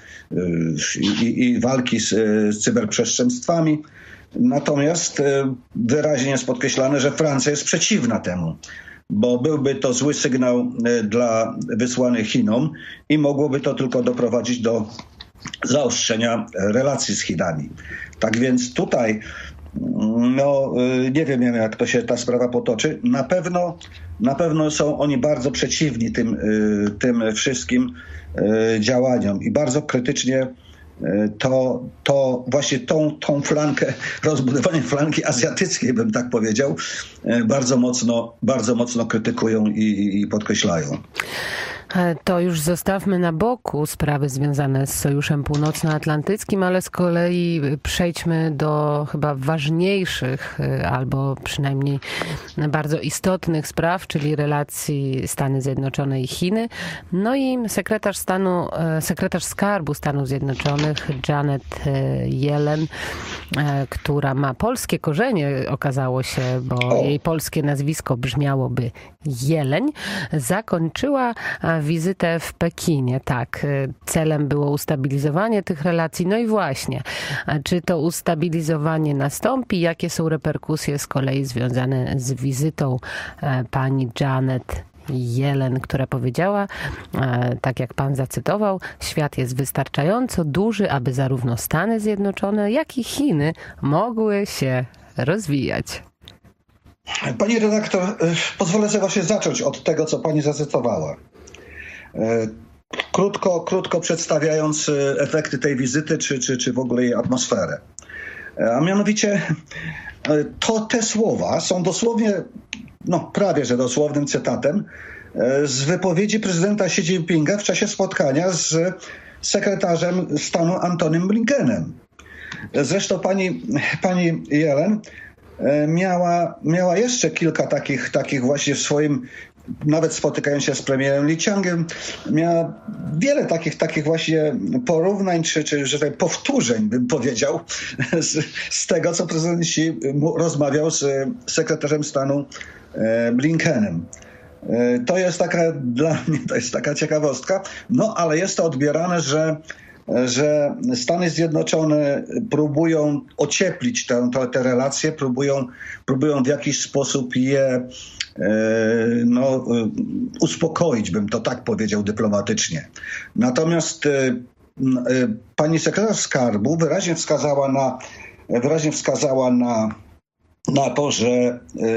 i, i walki z, z cyberprzestępstwami. Natomiast wyraźnie jest podkreślane, że Francja jest przeciwna temu, bo byłby to zły sygnał dla wysłany Chinom i mogłoby to tylko doprowadzić do zaostrzenia relacji z Chinami. Tak więc tutaj, no nie wiem jak to się ta sprawa potoczy. Na pewno, na pewno są oni bardzo przeciwni tym, tym wszystkim działaniom i bardzo krytycznie to, to właśnie tą, tą flankę, rozbudowanie flanki azjatyckiej, bym tak powiedział, bardzo mocno, bardzo mocno krytykują i, i podkreślają. To już zostawmy na boku sprawy związane z Sojuszem Północnoatlantyckim, ale z kolei przejdźmy do chyba ważniejszych, albo przynajmniej bardzo istotnych spraw, czyli relacji Stany Zjednoczone i Chiny. No i sekretarz stanu, sekretarz skarbu Stanów Zjednoczonych Janet Yellen, która ma polskie korzenie, okazało się, bo o. jej polskie nazwisko brzmiałoby Jeleń, zakończyła wizytę w Pekinie. Tak, celem było ustabilizowanie tych relacji. No i właśnie, czy to ustabilizowanie nastąpi? Jakie są reperkusje z kolei związane z wizytą pani Janet Yellen, która powiedziała, tak jak pan zacytował, świat jest wystarczająco duży, aby zarówno Stany Zjednoczone, jak i Chiny mogły się rozwijać. Pani redaktor, pozwolę sobie właśnie zacząć od tego, co pani zacytowała. Krótko, krótko przedstawiając efekty tej wizyty, czy, czy, czy w ogóle jej atmosferę. A mianowicie to te słowa są dosłownie, no prawie że dosłownym cytatem z wypowiedzi prezydenta Xi Jinpinga w czasie spotkania z sekretarzem stanu Antonym Blinkenem. Zresztą pani, pani Yellen miała, miała jeszcze kilka takich, takich właśnie w swoim, nawet spotykając się z premierem Li Qiangiem, miała wiele takich, takich właśnie porównań, czy, czy że tak powtórzeń, bym powiedział, z, z tego, co prezydent Xi rozmawiał z sekretarzem stanu Blinkenem. To jest taka, dla mnie to jest taka ciekawostka, no ale jest to odbierane, że że Stany Zjednoczone próbują ocieplić te, te, te relacje, próbują, próbują w jakiś sposób je no, uspokoić, bym to tak powiedział dyplomatycznie. Natomiast pani sekretarz skarbu wyraźnie wskazała na, wyraźnie wskazała na, na to, że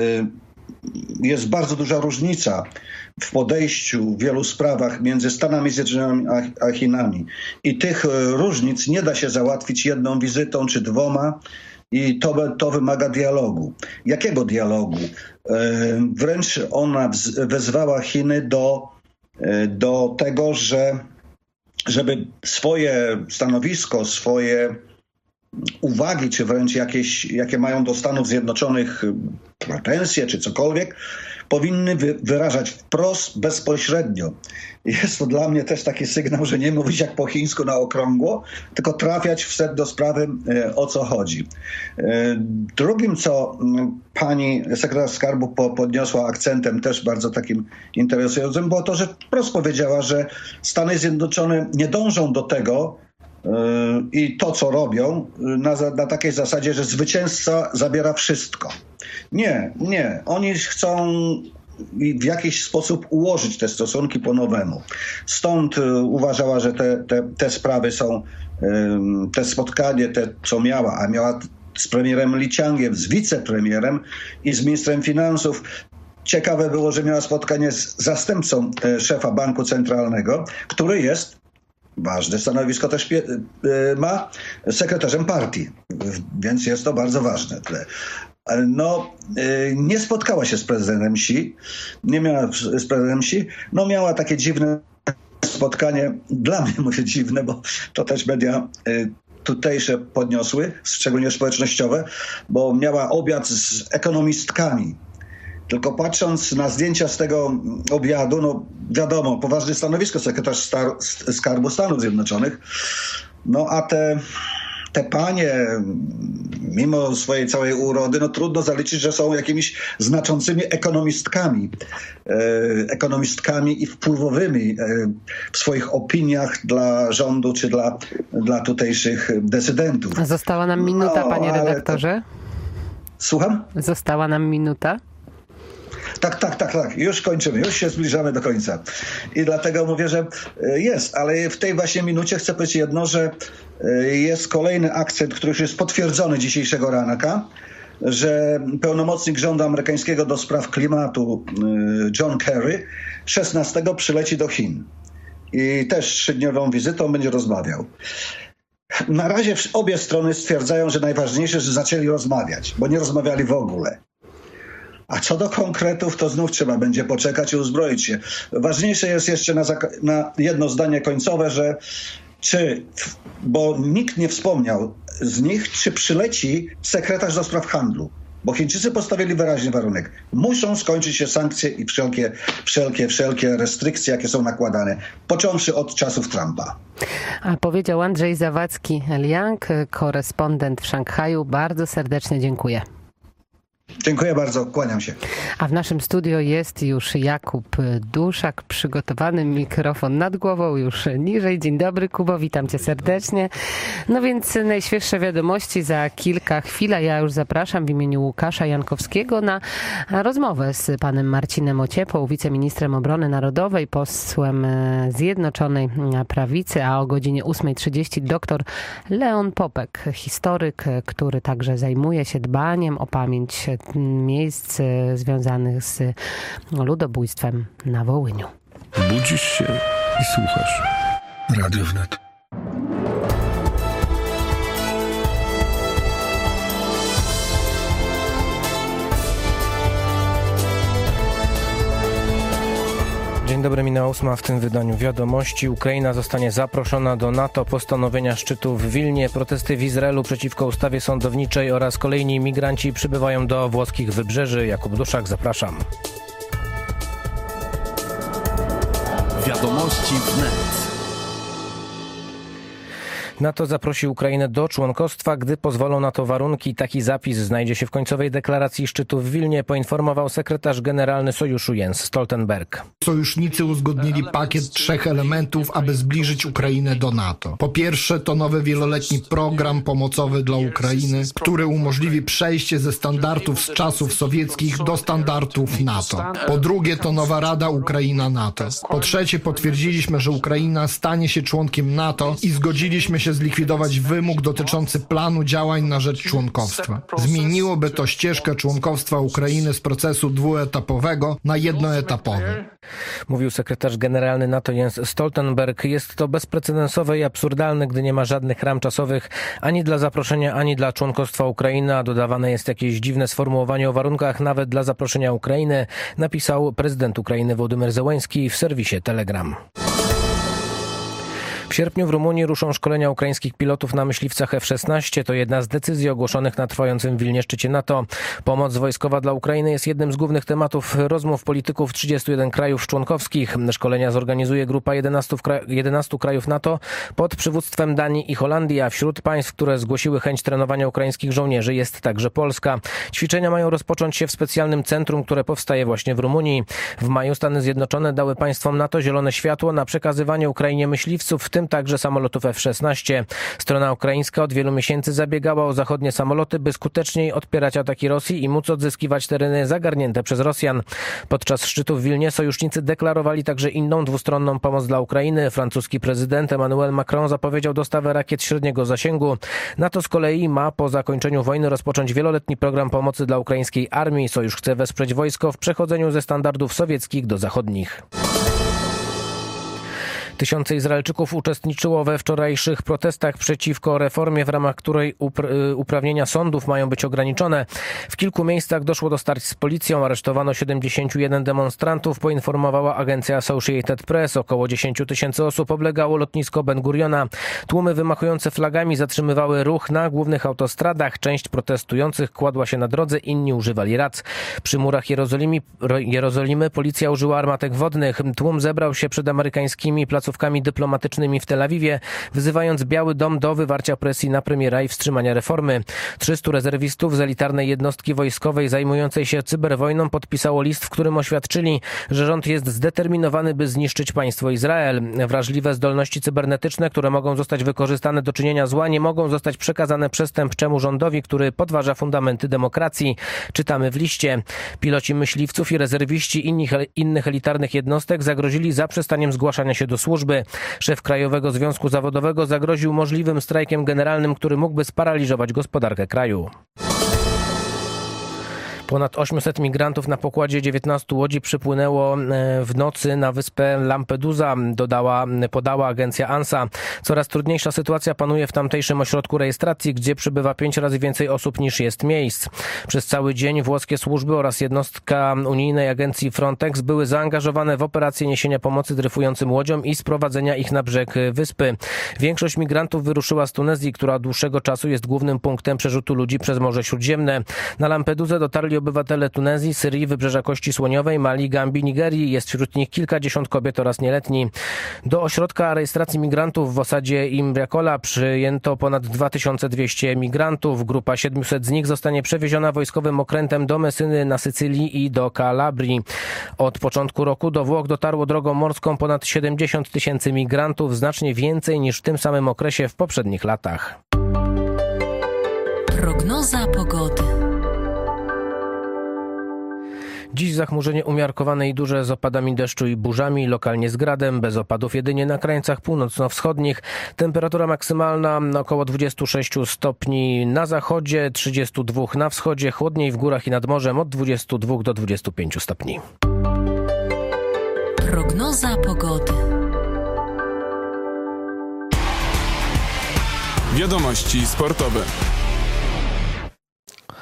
jest bardzo duża różnica w podejściu w wielu sprawach między Stanami Zjednoczonymi a Chinami. I tych różnic nie da się załatwić jedną wizytą czy dwoma i to, to wymaga dialogu. Jakiego dialogu? Wręcz ona wezwała Chiny do, do tego, że żeby swoje stanowisko, swoje uwagi, czy wręcz jakieś, jakie mają do Stanów Zjednoczonych pretensje, czy cokolwiek, powinny wy, wyrażać wprost, bezpośrednio. Jest to dla mnie też taki sygnał, że nie mówić jak po chińsku na okrągło, tylko trafiać w sedno sprawy, o co chodzi. Drugim, co pani sekretarz skarbu podniosła akcentem też bardzo takim interesującym, było to, że wprost powiedziała, że Stany Zjednoczone nie dążą do tego, i to, co robią, na, na takiej zasadzie, że zwycięzca zabiera wszystko. Nie, nie. Oni chcą w jakiś sposób ułożyć te stosunki po nowemu. Stąd uważała, że te, te, te sprawy są, te spotkanie, te, co miała, a miała z premierem Li Qiangiem, z wicepremierem i z ministrem finansów. Ciekawe było, że miała spotkanie z zastępcą szefa Banku Centralnego, który jest, ważne stanowisko też ma, sekretarzem partii, więc jest to bardzo ważne. No, nie spotkała się z prezydentem Xi, nie miała z prezydentem Xi, no miała takie dziwne spotkanie, dla mnie mówię dziwne, bo to też media tutejsze podniosły, szczególnie społecznościowe, bo miała obiad z ekonomistkami. Tylko patrząc na zdjęcia z tego obiadu, no wiadomo, poważne stanowisko sekretarz star- Skarbu Stanów Zjednoczonych, no a te, te panie, mimo swojej całej urody, no trudno zaliczyć, że są jakimiś znaczącymi ekonomistkami, e, ekonomistkami i wpływowymi e, w swoich opiniach dla rządu czy dla, dla tutejszych decydentów. Została nam minuta, no, panie redaktorze. To... Słucham? Została nam minuta. Tak, tak, tak, tak. Już kończymy, już się zbliżamy do końca. I dlatego mówię, że jest, ale w tej właśnie minucie chcę powiedzieć jedno, że jest kolejny akcent, który już jest potwierdzony dzisiejszego ranka, że pełnomocnik rządu amerykańskiego do spraw klimatu John Kerry szesnastego przyleci do Chin. I też trzydniową wizytą będzie rozmawiał. Na razie obie strony stwierdzają, że najważniejsze, że zaczęli rozmawiać, bo nie rozmawiali w ogóle. A co do konkretów, to znów trzeba będzie poczekać i uzbroić się. Ważniejsze jest jeszcze na, na jedno zdanie końcowe, że czy, bo nikt nie wspomniał z nich, czy przyleci sekretarz do spraw handlu. Bo Chińczycy postawili wyraźny warunek. Muszą skończyć się sankcje i wszelkie, wszelkie, wszelkie restrykcje, jakie są nakładane, począwszy od czasów Trumpa. A powiedział Andrzej Zawadzki-Liang, korespondent w Szanghaju. Bardzo serdecznie dziękuję. Dziękuję bardzo, kłaniam się. A w naszym studio jest już Jakub Duszak, przygotowany mikrofon nad głową, już niżej. Dzień dobry, Kubo, witam cię serdecznie. No więc najświeższe wiadomości za kilka chwil, a ja już zapraszam w imieniu Łukasza Jankowskiego na rozmowę z panem Marcinem Ociepą, wiceministrem obrony narodowej, posłem Zjednoczonej Prawicy, a o godzinie ósma trzydzieści doktor Leon Popek, historyk, który także zajmuje się dbaniem o pamięć miejsc związanych z ludobójstwem na Wołyniu. Budzisz się i słuchasz. Radio Wnet. Dzień dobry, minęła ósma. W tym wydaniu wiadomości. Ukraina zostanie zaproszona do NATO. Postanowienia szczytu w Wilnie. Protesty w Izraelu przeciwko ustawie sądowniczej oraz kolejni imigranci przybywają do włoskich wybrzeży. Jakub Duszak, zapraszam. Wiadomości wnet. NATO zaprosi Ukrainę do członkostwa, gdy pozwolą na to warunki. Taki zapis znajdzie się w końcowej deklaracji szczytu w Wilnie, poinformował sekretarz generalny Sojuszu Jens Stoltenberg. Sojusznicy uzgodnili pakiet trzech elementów, aby zbliżyć Ukrainę do NATO. Po pierwsze, to nowy wieloletni program pomocowy dla Ukrainy, który umożliwi przejście ze standardów z czasów sowieckich do standardów NATO. Po drugie, to nowa Rada Ukraina-NATO. Po trzecie, potwierdziliśmy, że Ukraina stanie się członkiem NATO i zgodziliśmy się zlikwidować wymóg dotyczący planu działań na rzecz członkostwa. Zmieniłoby to ścieżkę członkostwa Ukrainy z procesu dwuetapowego na jednoetapowy. Mówił sekretarz generalny NATO Jens Stoltenberg. Jest to bezprecedensowe i absurdalne, gdy nie ma żadnych ram czasowych ani dla zaproszenia, ani dla członkostwa Ukrainy, a dodawane jest jakieś dziwne sformułowanie o warunkach nawet dla zaproszenia Ukrainy, napisał prezydent Ukrainy Wołodymyr Zełenski w serwisie Telegram. W sierpniu w Rumunii ruszą szkolenia ukraińskich pilotów na myśliwcach F szesnaście. To jedna z decyzji ogłoszonych na trwającym w Wilnie szczycie NATO. Pomoc wojskowa dla Ukrainy jest jednym z głównych tematów rozmów polityków trzydziestu jeden krajów członkowskich. Szkolenia zorganizuje grupa jedenastu krajów NATO pod przywództwem Danii i Holandii, a wśród państw, które zgłosiły chęć trenowania ukraińskich żołnierzy, jest także Polska. Ćwiczenia mają rozpocząć się w specjalnym centrum, które powstaje właśnie w Rumunii. W maju Stany Zjednoczone dały państwom NATO zielone światło na przekazywanie Ukrainie myśliwców, w tym także samolotów F szesnaście. Strona ukraińska od wielu miesięcy zabiegała o zachodnie samoloty, by skuteczniej odpierać ataki Rosji i móc odzyskiwać tereny zagarnięte przez Rosjan. Podczas szczytu w Wilnie sojusznicy deklarowali także inną dwustronną pomoc dla Ukrainy. Francuski prezydent Emmanuel Macron zapowiedział dostawę rakiet średniego zasięgu. NATO z kolei ma po zakończeniu wojny rozpocząć wieloletni program pomocy dla ukraińskiej armii. Sojusz chce wesprzeć wojsko w przechodzeniu ze standardów sowieckich do zachodnich. Tysiące Izraelczyków uczestniczyło we wczorajszych protestach przeciwko reformie, w ramach której upr- uprawnienia sądów mają być ograniczone. W kilku miejscach doszło do starć z policją. Aresztowano siedemdziesięciu jeden demonstrantów, poinformowała agencja Associated Press. Około dziesięć tysięcy osób oblegało lotnisko Ben Guriona. Tłumy wymachujące flagami zatrzymywały ruch na głównych autostradach. Część protestujących kładła się na drodze, inni używali rac. Przy murach Jerozolimy, Jerozolimy policja użyła armatek wodnych. Tłum zebrał się przed amerykańskimi placówkami placówkami dyplomatycznymi w Tel Awiwie, wzywając Biały Dom do wywarcia presji na premiera i wstrzymania reformy. trzystu rezerwistów z elitarnej jednostki wojskowej zajmującej się cyberwojną podpisało list, w którym oświadczyli, że rząd jest zdeterminowany, by zniszczyć państwo Izrael. Wrażliwe zdolności cybernetyczne, które mogą zostać wykorzystane do czynienia zła, nie mogą zostać przekazane przestępczemu rządowi, który podważa fundamenty demokracji. Czytamy w liście. Piloci myśliwców i rezerwiści innych, innych elitarnych jednostek zagrozili zaprzestaniem zgłaszania się do służby. Szef Krajowego Związku Zawodowego zagroził możliwym strajkiem generalnym, który mógłby sparaliżować gospodarkę kraju. Ponad osiemset migrantów na pokładzie dziewiętnastu łodzi przypłynęło w nocy na wyspę Lampedusa, dodała, podała agencja ANSA. Coraz trudniejsza sytuacja panuje w tamtejszym ośrodku rejestracji, gdzie przybywa pięć razy więcej osób niż jest miejsc. Przez cały dzień włoskie służby oraz jednostka unijnej agencji Frontex były zaangażowane w operację niesienia pomocy dryfującym łodziom i sprowadzenia ich na brzeg wyspy. Większość migrantów wyruszyła z Tunezji, która od dłuższego czasu jest głównym punktem przerzutu ludzi przez Morze Śródziemne. Na Lampedusę dotarli obywatele Tunezji, Syrii, Wybrzeża Kości Słoniowej, Mali, Gambii, Nigerii. Jest wśród nich kilkadziesiąt kobiet oraz nieletni. Do ośrodka rejestracji migrantów w osadzie Imbriakola przyjęto ponad dwa tysiące dwieście migrantów. Grupa siedmiuset z nich zostanie przewieziona wojskowym okrętem do Messyny na Sycylii i do Kalabrii. Od początku roku do Włoch dotarło drogą morską ponad siedemdziesiąt tysięcy migrantów, znacznie więcej niż w tym samym okresie w poprzednich latach. Prognoza pogody. Dziś zachmurzenie umiarkowane i duże z opadami deszczu i burzami, lokalnie z gradem, bez opadów jedynie na krańcach północno-wschodnich. Temperatura maksymalna około dwadzieścia sześć stopni na zachodzie, trzydzieści dwa na wschodzie, chłodniej w górach i nad morzem od dwudziestu dwóch do dwudziestu pięciu stopni. Prognoza pogody. Wiadomości sportowe.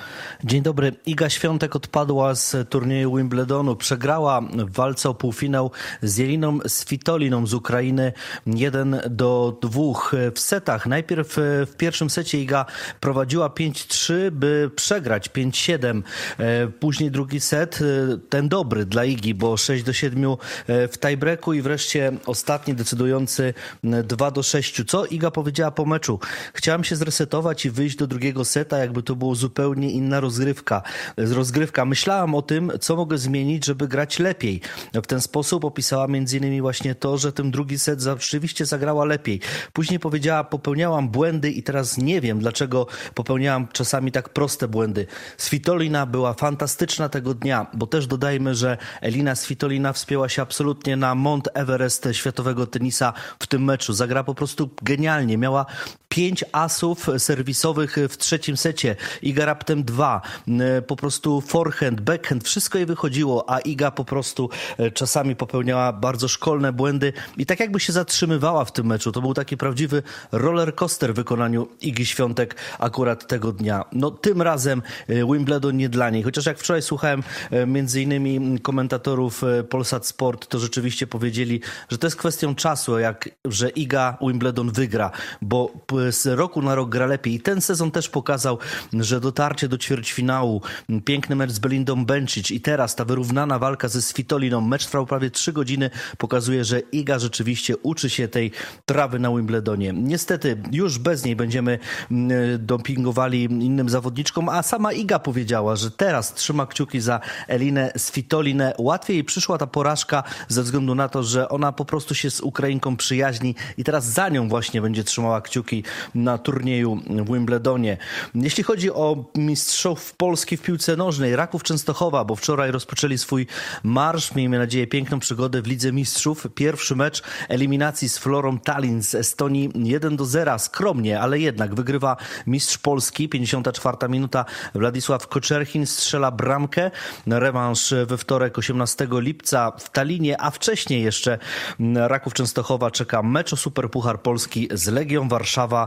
Dzień dobry. Iga Świątek odpadła z turnieju Wimbledonu. Przegrała w walce o półfinał z Jeliną Svitoliną z Ukrainy jeden do dwóch w setach. Najpierw w pierwszym secie Iga prowadziła pięć trzy, by przegrać pięć siedem. Później drugi set, ten dobry dla Igi, bo sześć do siedmiu w tiebreaku i wreszcie ostatni decydujący dwa do sześciu. Co Iga powiedziała po meczu? Chciałam się zresetować i wyjść do drugiego seta, jakby to było zupełnie inna rozgrywka. rozgrywka. Myślałam o tym, co mogę zmienić, żeby grać lepiej. W ten sposób opisała między innymi właśnie to, że ten drugi set rzeczywiście zagrała lepiej. Później powiedziała, popełniałam błędy i teraz nie wiem, dlaczego popełniałam czasami tak proste błędy. Svitolina była fantastyczna tego dnia, bo też dodajmy, że Elina Svitolina wspięła się absolutnie na Mount Everest światowego tenisa w tym meczu. Zagrała po prostu genialnie. Miała pięć asów serwisowych w trzecim secie. Iga raptem dwa. Po prostu forehand, backhand, wszystko jej wychodziło, a Iga po prostu czasami popełniała bardzo szkolne błędy i tak jakby się zatrzymywała w tym meczu. To był taki prawdziwy roller coaster w wykonaniu Igi Świątek akurat tego dnia. No tym razem Wimbledon nie dla niej. Chociaż jak wczoraj słuchałem między innymi komentatorów Polsat Sport, to rzeczywiście powiedzieli, że to jest kwestią czasu, jak, że Iga Wimbledon wygra, bo z roku na rok gra lepiej. I ten sezon też pokazał, że dotarcie do ćwierćfinału, piękny mecz z Belindą Bencic i teraz ta wyrównana walka ze Svitoliną, mecz trwał prawie trzy godziny, pokazuje, że Iga rzeczywiście uczy się tej trawy na Wimbledonie. Niestety już bez niej będziemy dopingowali innym zawodniczkom, a sama Iga powiedziała, że teraz trzyma kciuki za Elinę Svitolinę. Łatwiej jej przyszła ta porażka ze względu na to, że ona po prostu się z Ukrainką przyjaźni i teraz za nią właśnie będzie trzymała kciuki na turnieju w Wimbledonie. Jeśli chodzi o mistrzów Polski w piłce nożnej, Raków Częstochowa, bo wczoraj rozpoczęli swój marsz, miejmy nadzieję piękną przygodę w Lidze Mistrzów. Pierwszy mecz eliminacji z Florą Tallinn z Estonii jeden do zera, skromnie, ale jednak wygrywa mistrz Polski. pięćdziesiąta czwarta minuta, Władysław Koczerchin strzela bramkę. Rewanż we wtorek osiemnastego lipca w Tallinie, a wcześniej jeszcze Raków Częstochowa czeka mecz o Superpuchar Polski z Legią Warszawa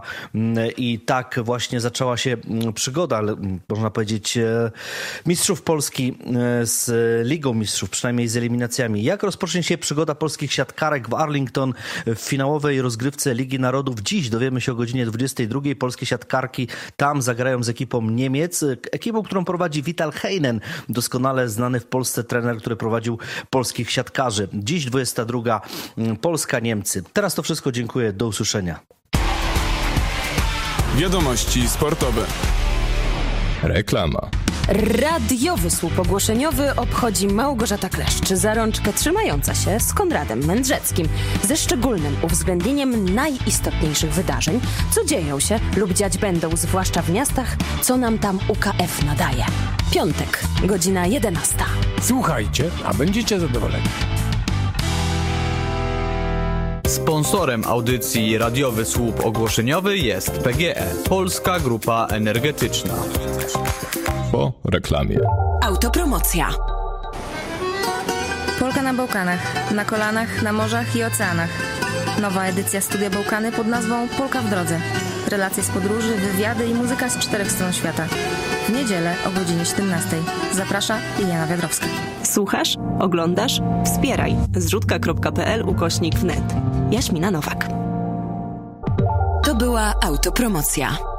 i tak właśnie zaczęła się przygoda, można powiedzieć, mistrzów Polski z Ligą Mistrzów, przynajmniej z eliminacjami. Jak rozpocznie się przygoda polskich siatkarek w Arlington w finałowej rozgrywce Ligi Narodów? Dziś dowiemy się o godzinie dwudziestej drugiej. Polskie siatkarki tam zagrają z ekipą Niemiec, ekipą, którą prowadzi Vital Heinen, doskonale znany w Polsce trener, który prowadził polskich siatkarzy. Dziś dwudziesta druga Polska-Niemcy. Teraz to wszystko, dziękuję, do usłyszenia. Wiadomości sportowe. Reklama. Radiowy słup ogłoszeniowy obchodzi Małgorzata Kleszcz, za rączkę trzymająca się z Konradem Mędrzeckim, ze szczególnym uwzględnieniem najistotniejszych wydarzeń, co dzieją się lub dziać będą, zwłaszcza w miastach, co nam tam U K F nadaje. Piątek, godzina jedenasta. Słuchajcie, a będziecie zadowoleni. Sponsorem audycji Radiowy Słup Ogłoszeniowy jest P G E, Polska Grupa Energetyczna. Po reklamie. Autopromocja. Polka na Bałkanach, na kolanach, na morzach i oceanach. Nowa edycja Studia Bałkany pod nazwą Polka w drodze. Relacje z podróży, wywiady i muzyka z czterech stron świata. W niedzielę o godzinie siedemnastej. Zaprasza Liliana Wiadrowska. Słuchasz? Oglądasz? Wspieraj. zrzutka kropka p l ukośnik wnet. Jaśmina Nowak. To była autopromocja.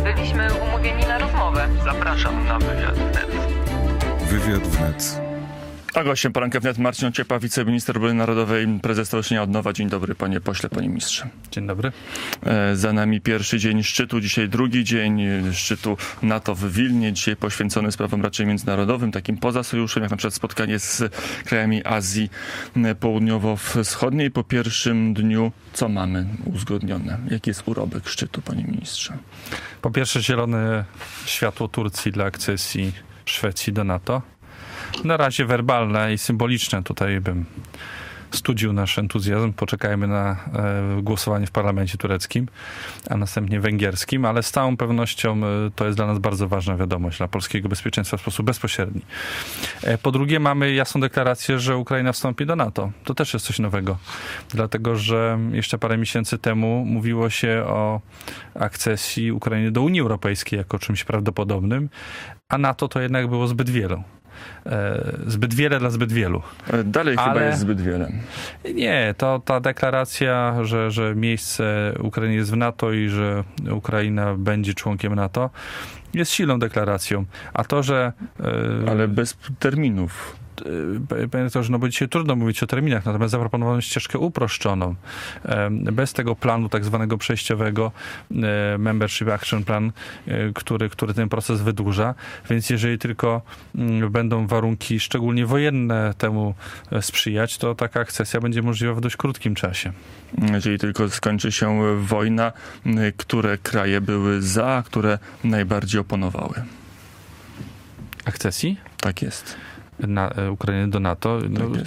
Byliśmy umówieni na rozmowę. Zapraszam na wywiad wnet. Wywiad wnet. A gościem poranka wnet Marcin Ociepa, wiceminister obrony narodowej, prezes Stowarzyszenia Odnowa. Dzień dobry, panie pośle, panie ministrze. Dzień dobry. E, za nami pierwszy dzień szczytu, dzisiaj drugi dzień szczytu NATO w Wilnie, dzisiaj poświęcony sprawom raczej międzynarodowym, takim poza sojuszem, jak na przykład spotkanie z krajami Azji Południowo-Wschodniej. Po pierwszym dniu co mamy uzgodnione? Jaki jest urobek szczytu, panie ministrze? Po pierwsze zielone światło Turcji dla akcesji Szwecji do NATO. Na razie werbalne i symboliczne. Tutaj bym studził nasz entuzjazm. Poczekajmy na e, głosowanie w parlamencie tureckim, a następnie węgierskim, ale z całą pewnością e, to jest dla nas bardzo ważna wiadomość, dla polskiego bezpieczeństwa w sposób bezpośredni. E, po drugie mamy jasną deklarację, że Ukraina wstąpi do NATO. To też jest coś nowego, dlatego że jeszcze parę miesięcy temu mówiło się o akcesji Ukrainy do Unii Europejskiej jako czymś prawdopodobnym, a NATO to jednak było zbyt wielu. Zbyt wiele dla zbyt wielu. Dalej Ale chyba jest zbyt wiele. Nie, to ta deklaracja, że, że miejsce Ukrainy jest w NATO i że Ukraina będzie członkiem NATO, jest silną deklaracją. A to, że... Ale bez terminów. Panie doktorze, no bo dzisiaj trudno mówić o terminach, natomiast zaproponowano ścieżkę uproszczoną. Bez tego planu tak zwanego przejściowego Membership Action Plan, który, który ten proces wydłuża. Więc jeżeli tylko będą warunki szczególnie wojenne temu sprzyjać, to taka akcesja będzie możliwa w dość krótkim czasie. Jeżeli tylko skończy się wojna, które kraje były za, a które najbardziej oponowały? Akcesji? Tak jest. Na Ukrainy do NATO. No, tak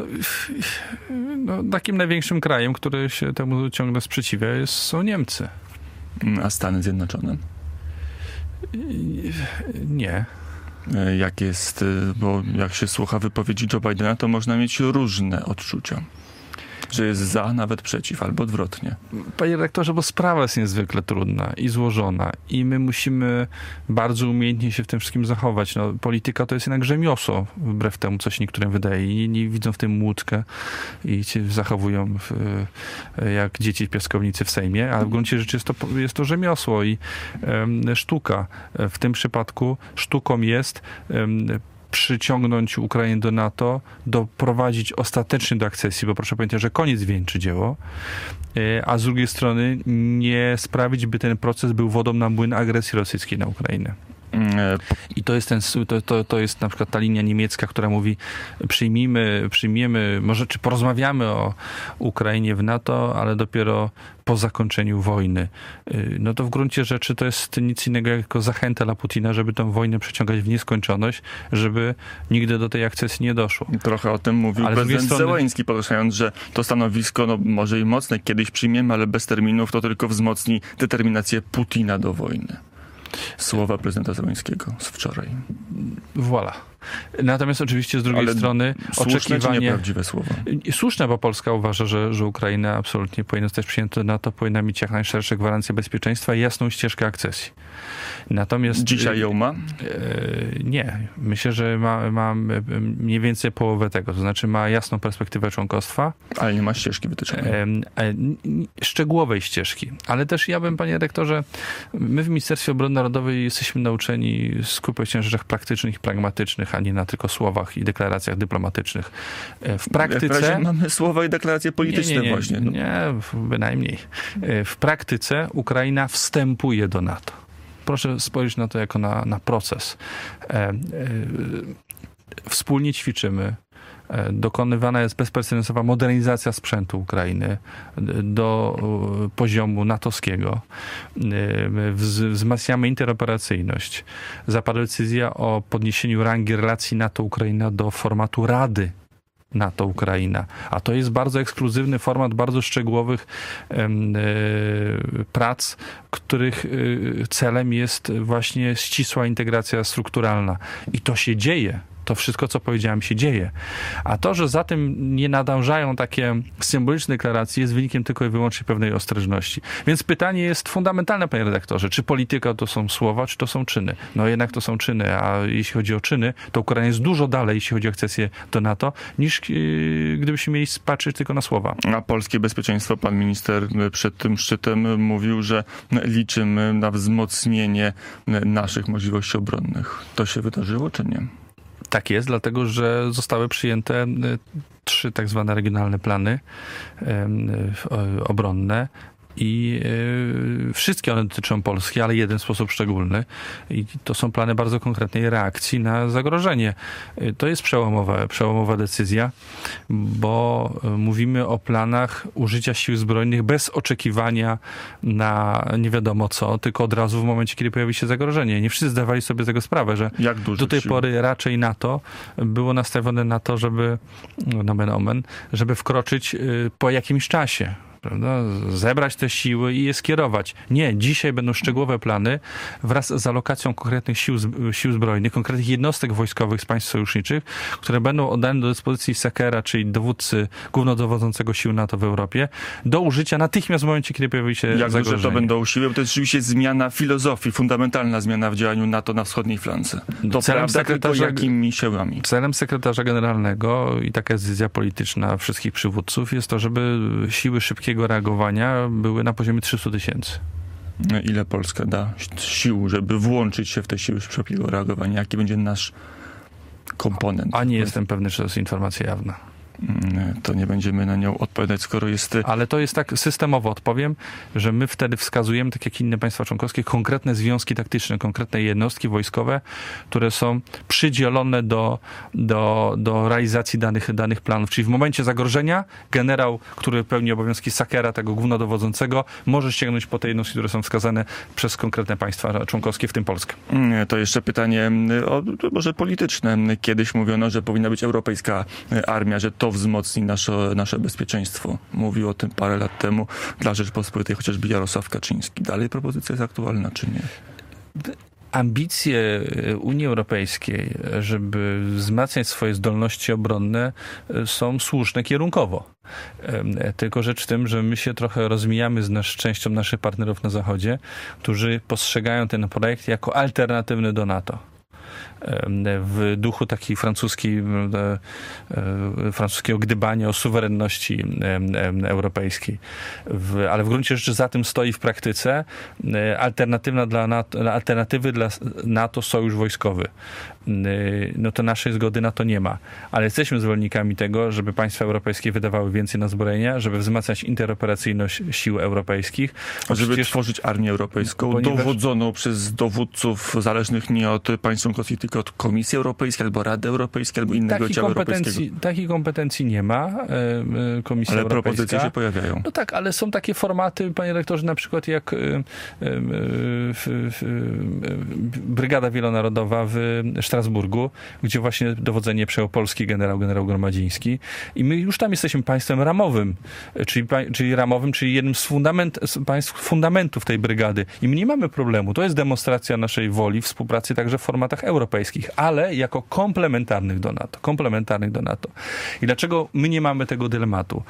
no, takim największym krajem, który się temu ciągle sprzeciwia, jest, są Niemcy. A Stany Zjednoczone? Nie. Jak jest, bo jak się słucha wypowiedzi Joe Bidena, to można mieć różne odczucia. Że jest za, nawet przeciw, albo odwrotnie. Panie rektorze, bo sprawa jest niezwykle trudna i złożona i my musimy bardzo umiejętnie się w tym wszystkim zachować. No, polityka to jest jednak rzemiosło, wbrew temu, co się niektórym wydaje. I nie widzą w tym łódkę i się zachowują w, jak dzieci w piaskownicy w Sejmie, ale w gruncie rzeczy jest to, jest to rzemiosło i um, sztuka. W tym przypadku sztuką jest um, przyciągnąć Ukrainę do NATO, doprowadzić ostatecznie do akcesji, bo proszę pamiętać, że koniec wieńczy dzieło, a z drugiej strony nie sprawić, by ten proces był wodą na młyn agresji rosyjskiej na Ukrainę. I to jest, ten, to, to, to jest na przykład ta linia niemiecka, która mówi przyjmijmy, przyjmiemy, może czy porozmawiamy o Ukrainie w NATO, ale dopiero po zakończeniu wojny. No to w gruncie rzeczy to jest nic innego jak zachęta dla Putina, żeby tę wojnę przeciągać w nieskończoność, żeby nigdy do tej akcesji nie doszło. Trochę o tym mówił ale prezydent strony... Zełenski, podkreślając, że to stanowisko no, może i mocne, kiedyś przyjmiemy, ale bez terminów to tylko wzmocni determinację Putina do wojny. Słowa prezydenta Zełenskiego z wczoraj. Voilà. Natomiast oczywiście z drugiej Ale strony słuszne oczekiwanie... czy nieprawdziwe słowa? Słuszne, bo Polska uważa, że, że Ukraina absolutnie powinna zostać przyjęta do NATO, powinna mieć jak najszersze gwarancje bezpieczeństwa i jasną ścieżkę akcesji. Natomiast... Dzisiaj ją ma? Nie. Myślę, że ma, ma mniej więcej połowę tego. To znaczy ma jasną perspektywę członkostwa. Ale nie ma ścieżki wytyczonej. Szczegółowej ścieżki. Ale też ja bym, panie rektorze, my w Ministerstwie Obrony Narodowej jesteśmy nauczeni skupiać się na rzeczach praktycznych i pragmatycznych, a nie na tylko słowach i deklaracjach dyplomatycznych. W praktyce... mamy słowa i deklaracje polityczne nie, nie, nie, właśnie. No. Nie, bynajmniej. W praktyce Ukraina wstępuje do NATO. Proszę spojrzeć na to jako na, na proces. E, e, wspólnie ćwiczymy. Dokonywana jest bezprecedensowa modernizacja sprzętu Ukrainy do poziomu natowskiego. Wzmacniamy interoperacyjność. Zapadła decyzja o podniesieniu rangi relacji NATO-Ukraina do formatu Rady NATO-Ukraina. A to jest bardzo ekskluzywny format bardzo szczegółowych e, prac, których celem jest właśnie ścisła integracja strukturalna. I to się dzieje. to wszystko, co powiedziałem, się dzieje. A to, że za tym nie nadążają takie symboliczne deklaracje, jest wynikiem tylko i wyłącznie pewnej ostrożności. Więc pytanie jest fundamentalne, panie redaktorze, czy polityka to są słowa, czy to są czyny? No jednak to są czyny, a jeśli chodzi o czyny, to Ukraina jest dużo dalej, jeśli chodzi o akcesję do NATO, niż yy, gdybyśmy mieli patrzeć tylko na słowa. A polskie bezpieczeństwo, pan minister przed tym szczytem mówił, że liczymy na wzmocnienie naszych możliwości obronnych. To się wydarzyło, czy nie? Tak jest, dlatego że zostały przyjęte trzy tak zwane regionalne plany obronne. I y, wszystkie one dotyczą Polski, ale jeden w sposób szczególny. I to są plany bardzo konkretnej reakcji na zagrożenie. Y, to jest przełomowa, przełomowa decyzja, bo y, mówimy o planach użycia sił zbrojnych bez oczekiwania na nie wiadomo co, tylko od razu w momencie, kiedy pojawi się zagrożenie. Nie wszyscy zdawali sobie z tego sprawę, że do tej sił? pory raczej NATO było nastawione na to, żeby, nomen omen, żeby wkroczyć y, po jakimś czasie. Prawda? Zebrać te siły i je skierować. Nie, dzisiaj będą szczegółowe plany wraz z alokacją konkretnych sił, sił zbrojnych, konkretnych jednostek wojskowych z państw sojuszniczych, które będą oddane do dyspozycji Sakera, czyli dowódcy głównodowodzącego sił NATO w Europie, do użycia natychmiast w momencie, kiedy pojawi się Jak zagrożenie. duże to będą siły? Bo to jest rzeczywiście zmiana filozofii, fundamentalna zmiana w działaniu NATO na wschodniej flance. To celem prawda, tylko jakimi siłami? Celem sekretarza generalnego i taka jest decyzja polityczna wszystkich przywódców jest to, żeby siły szybkiego reagowania były na poziomie trzysta tysięcy. Ile Polska da sił, żeby włączyć się w te siły szybkiego reagowania? Jaki będzie nasz komponent? A nie jestem pewny, czy to jest informacja jawna. To nie będziemy na nią odpowiadać, skoro jest... Ale to jest tak, systemowo odpowiem, że my wtedy wskazujemy, tak jak inne państwa członkowskie, konkretne związki taktyczne, konkretne jednostki wojskowe, które są przydzielone do, do, do realizacji danych, danych planów. Czyli w momencie zagrożenia generał, który pełni obowiązki Sakera, tego głównodowodzącego, może ściągnąć po te jednostki, które są wskazane przez konkretne państwa członkowskie, w tym Polskę. To jeszcze pytanie o, może polityczne. Kiedyś mówiono, że powinna być europejska armia, że to wzmocni nasze, nasze bezpieczeństwo. Mówił o tym parę lat temu dla Rzeczpospolitej chociażby Jarosław Kaczyński. Dalej propozycja jest aktualna, czy nie? Ambicje Unii Europejskiej, żeby wzmacniać swoje zdolności obronne, są słuszne kierunkowo. Tylko rzecz w tym, że my się trochę rozmijamy z nasz, częścią naszych partnerów na Zachodzie, którzy postrzegają ten projekt jako alternatywny do NATO. W duchu takiej francuskiej, francuskiego gdybania o suwerenności europejskiej. W, ale w gruncie rzeczy za tym stoi w praktyce alternatywna dla NATO, alternatywy dla NATO sojusz wojskowy. No to naszej zgody na to nie ma. Ale jesteśmy zwolennikami tego, żeby państwa europejskie wydawały więcej na zbrojenia, żeby wzmacniać interoperacyjność sił europejskich. A żeby przecież tworzyć armię europejską, ponieważ dowodzoną przez dowódców zależnych nie od państw członkowskich, tylko od Komisji Europejskiej, albo Rady Europejskiej, albo innego ciała europejskiego. Takich kompetencji nie ma e, Komisja ale Europejska. Ale propozycje się pojawiają. No tak, ale są takie formaty, panie rektorze, na przykład jak e, e, f, f, Brygada Wielonarodowa w Strasburgu, gdzie właśnie dowodzenie przejął polski generał, generał Gromadziński. I my już tam jesteśmy państwem ramowym, czyli, czyli ramowym, czyli jednym z, fundament, z państw fundamentów tej brygady. I my nie mamy problemu. To jest demonstracja naszej woli współpracy także w formatach europejskich, ale jako komplementarnych do NATO. Komplementarnych do NATO. I dlaczego my nie mamy tego dylematu,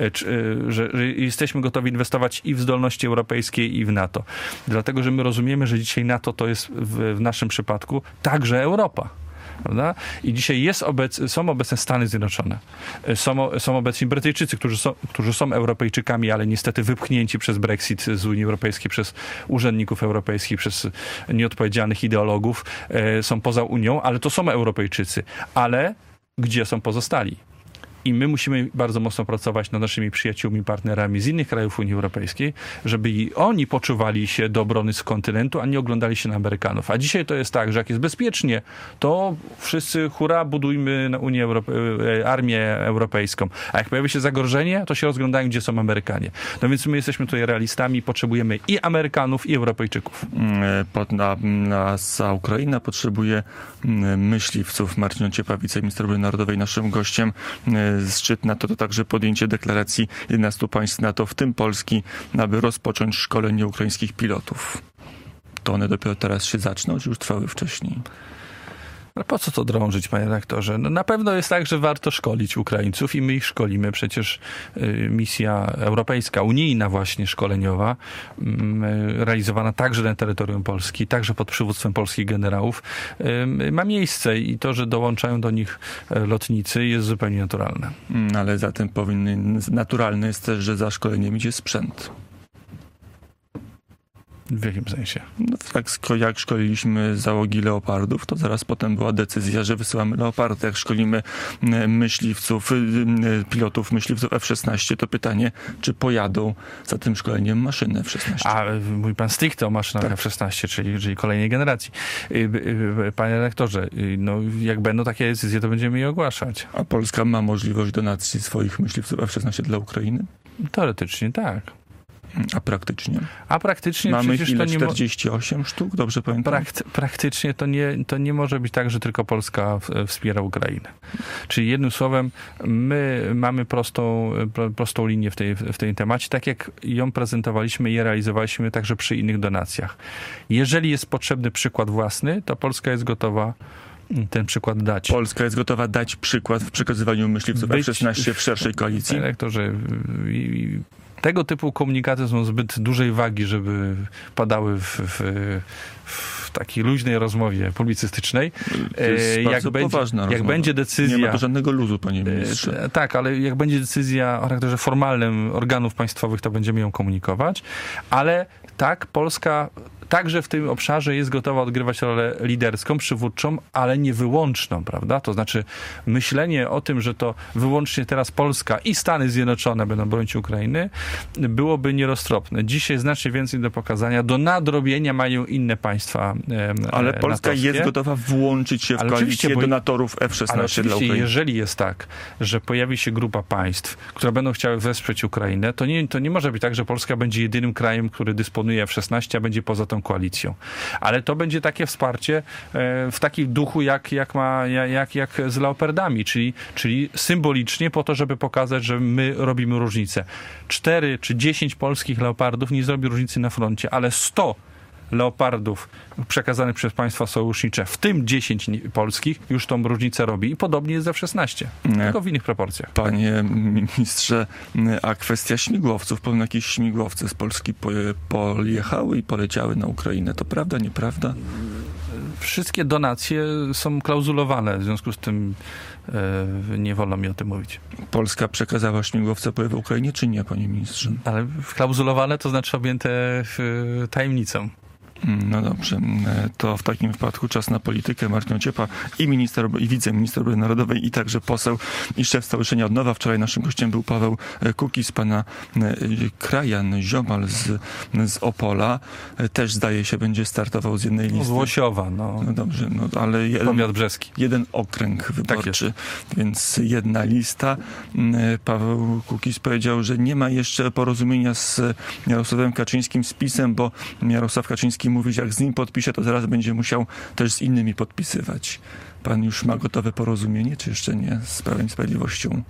że, że jesteśmy gotowi inwestować i w zdolności europejskie, i w NATO? Dlatego, że my rozumiemy, że dzisiaj NATO to jest w, w naszym przypadku także Europa. Prawda? I dzisiaj jest obec, są obecne Stany Zjednoczone. Są, są obecni Brytyjczycy, którzy są, którzy są Europejczykami, ale niestety wypchnięci przez Brexit z Unii Europejskiej, przez urzędników europejskich, przez nieodpowiedzialnych ideologów. Są poza Unią, ale to są Europejczycy. Ale gdzie są pozostali? I my musimy bardzo mocno pracować nad naszymi przyjaciółmi, partnerami z innych krajów Unii Europejskiej, żeby i oni poczuwali się do obrony z kontynentu, a nie oglądali się na Amerykanów. A dzisiaj to jest tak, że jak jest bezpiecznie, to wszyscy hurra, budujmy na Unię Europe- armię europejską. A jak pojawi się zagrożenie, to się rozglądają, gdzie są Amerykanie. No więc my jesteśmy tutaj realistami i potrzebujemy i Amerykanów, i Europejczyków. Na, na, na Ukraina potrzebuje myśliwców. Marcin Ociepa, wiceminister obrony narodowej, naszym gościem. Szczyt NATO to także podjęcie deklaracji jedenastu państw NATO, w tym Polski, aby rozpocząć szkolenie ukraińskich pilotów. To one dopiero teraz się zaczną, czy już trwały wcześniej? Ale po co to drążyć, panie redaktorze? No na pewno jest tak, że warto szkolić Ukraińców i my ich szkolimy. Przecież y, misja europejska, unijna właśnie szkoleniowa, y, realizowana także na terytorium Polski, także pod przywództwem polskich generałów, y, ma miejsce i to, że dołączają do nich lotnicy, jest zupełnie naturalne. Ale zatem powinny, naturalne jest też, że za szkoleniem idzie sprzęt. W jakim sensie? No, tak jak szkoliliśmy załogi leopardów, to zaraz potem była decyzja, że wysyłamy leopardy. Jak szkolimy myśliwców, pilotów myśliwców F szesnaście, to pytanie, czy pojadą za tym szkoleniem maszyny F szesnaście. A mówi pan stricte o maszynach tak. F szesnaście, czyli, czyli kolejnej generacji. Panie redaktorze, no jak będą takie decyzje, to będziemy je ogłaszać. A Polska ma możliwość donacji swoich myśliwców F szesnaście dla Ukrainy? Teoretycznie tak. A praktycznie? A praktycznie mamy przecież ile, to nie czterdzieści osiem sztuk, dobrze pamiętam? Prakt, praktycznie to nie, to nie może być tak, że tylko Polska w, wspiera Ukrainę. Czyli jednym słowem, my mamy prostą, prostą linię w tej, w tej temacie, tak jak ją prezentowaliśmy i je realizowaliśmy także przy innych donacjach. Jeżeli jest potrzebny przykład własny, to Polska jest gotowa ten przykład dać. Polska jest gotowa dać przykład w przekazywaniu myśliwców F szesnaście w szerszej koalicji? Dyrektorze, tego typu komunikaty są zbyt dużej wagi, żeby padały w, w, w takiej luźnej rozmowie publicystycznej. To jest jak bardzo będzie, poważna jak rozmowa. będzie decyzja... Nie ma tu żadnego luzu, panie ministrze. Tak, ale jak będzie decyzja o charakterze formalnym organów państwowych, to będziemy ją komunikować. Ale tak, Polska także w tym obszarze jest gotowa odgrywać rolę liderską, przywódczą, ale nie wyłączną, prawda? To znaczy myślenie o tym, że to wyłącznie teraz Polska i Stany Zjednoczone będą bronić Ukrainy, byłoby nieroztropne. Dzisiaj znacznie więcej do pokazania, do nadrobienia mają inne państwa e, Ale Polska natowskie. jest gotowa włączyć się w ale koalicję bo, donatorów F szesnaście dla Ukrainy. Jeżeli jest tak, że pojawi się grupa państw, które będą chciały wesprzeć Ukrainę, to nie, to nie może być tak, że Polska będzie jedynym krajem, który dysponuje F szesnaście, a będzie poza tą koalicją. Ale to będzie takie wsparcie w takim duchu, jak, jak, ma, jak, jak z leopardami, czyli, czyli symbolicznie po to, żeby pokazać, że my robimy różnicę. Cztery czy dziesięć polskich leopardów nie zrobi różnicy na froncie, ale sto leopardów przekazanych przez państwa sojusznicze, w tym dziesięć polskich, już tą różnicę robi. I podobnie jest ze F szesnaście, tylko w innych proporcjach. Panie ministrze, a kwestia śmigłowców, pewnie jakieś śmigłowce z Polski pojechały i poleciały na Ukrainę. To prawda, nieprawda? Wszystkie donacje są klauzulowane, w związku z tym e, nie wolno mi o tym mówić. Polska przekazała śmigłowce w Ukrainie, czy nie, panie ministrze? Ale klauzulowane to znaczy objęte tajemnicą. No dobrze, to w takim wypadku czas na politykę. Marcin Ociepa i minister, i wiceminister obrony narodowej, i także poseł i szef Stowarzyszenia Odnowa. Wczoraj naszym gościem był Paweł Kukiz, pana krajan ziomal z, z Opola. Też zdaje się będzie startował z jednej listy. Z Łosiowa, no. No dobrze, no ale jeden, powiat brzeski. jeden okręg wyborczy, tak więc jedna lista. Paweł Kukiz powiedział, że nie ma jeszcze porozumienia z Jarosławem Kaczyńskim, z PiS-em, bo Jarosław Kaczyński mówić, jak z nim podpisze, to zaraz będzie musiał też z innymi podpisywać. Pan już ma gotowe porozumienie, czy jeszcze nie, z Prawem i Sprawiedliwością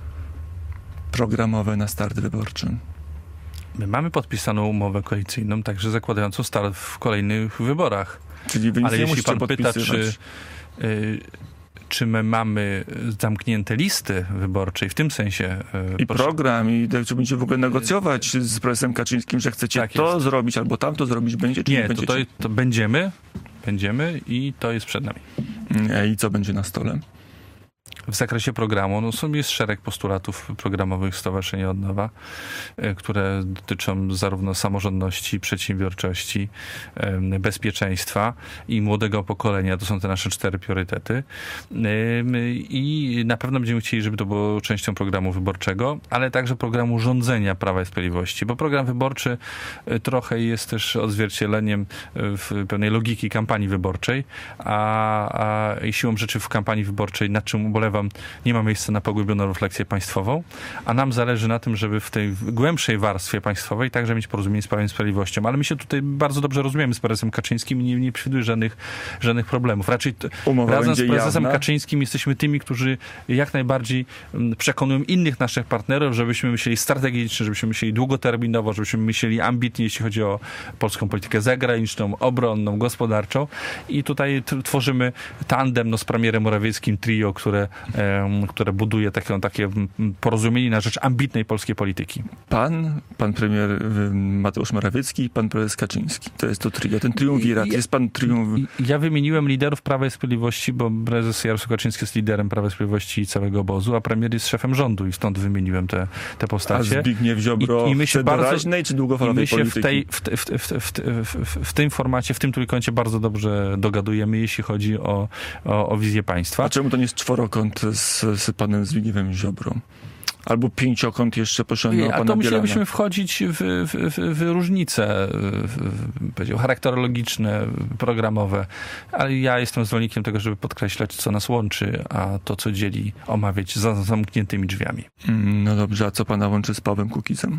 programowe na start wyborczy? My mamy podpisaną umowę koalicyjną, także zakładającą start w kolejnych wyborach. Czyli wy nic Ale nie jeśli pan pyta, podpisywać. czy, y, czy my mamy zamknięte listy wyborcze i w tym sensie... I proszę, program, i czy będziecie w ogóle negocjować z prezesem Kaczyńskim, że chcecie tak to jest. zrobić, albo tamto zrobić, będzie, czy nie, nie będziecie? To, to, to będziemy, będziemy i to jest przed nami. I co będzie na stole? W zakresie programu no, są, jest szereg postulatów programowych Stowarzyszenia Odnowa, które dotyczą zarówno samorządności, przedsiębiorczości, bezpieczeństwa i młodego pokolenia. To są te nasze cztery priorytety. I na pewno będziemy chcieli, żeby to było częścią programu wyborczego, ale także programu rządzenia Prawa i Sprawiedliwości, bo program wyborczy trochę jest też odzwierciedleniem w pewnej logiki kampanii wyborczej, a, a siłą rzeczy w kampanii wyborczej, nad czym ubolewam ubolewam, nie ma miejsca na pogłębioną refleksję państwową, a nam zależy na tym, żeby w tej głębszej warstwie państwowej także mieć porozumienie z Prawem i Sprawiedliwością. Ale my się tutaj bardzo dobrze rozumiemy z prezesem Kaczyńskim i nie, nie przewiduję żadnych, żadnych problemów. Raczej t- razem z prezesem jawna. Kaczyńskim jesteśmy tymi, którzy jak najbardziej przekonują innych naszych partnerów, żebyśmy myśleli strategicznie, żebyśmy myśleli długoterminowo, żebyśmy myśleli ambitnie, jeśli chodzi o polską politykę zagraniczną, obronną, gospodarczą. I tutaj t- tworzymy tandem no, z premierem Morawieckim, trio, które, e, które buduje takie, takie porozumienie na rzecz ambitnej polskiej polityki. Pan, pan premier Mateusz Morawiecki i pan prezes Kaczyński. To jest to trio, ten triumvirat. Jest pan triumv... Ja wymieniłem liderów Prawa i Sprawiedliwości, bo prezes Jarosław Kaczyński jest liderem Prawa i Sprawiedliwości i całego obozu, a premier jest szefem rządu i stąd wymieniłem te, te postacie. A Zbigniew Ziobro I, i my się w bardzo, doraźnej czy długofalowej i my się polityki? w, tej, w, w, w, w, w, w tym formacie, w tym trójkącie bardzo dobrze dogadujemy, jeśli chodzi o, o, o wizję państwa. A czemu to nie jest czworokąt z, z panem Zbigniewem Ziobrą? Albo pięciokąt jeszcze poszedł A to musielibyśmy wchodzić w, w, w, w różnice w, w, charakterologiczne, programowe. Ale ja jestem zwolennikiem tego, żeby podkreślać, co nas łączy, a to, co dzieli, omawiać za zamkniętymi drzwiami. No dobrze, a co pana łączy z Pawłem Kukizem?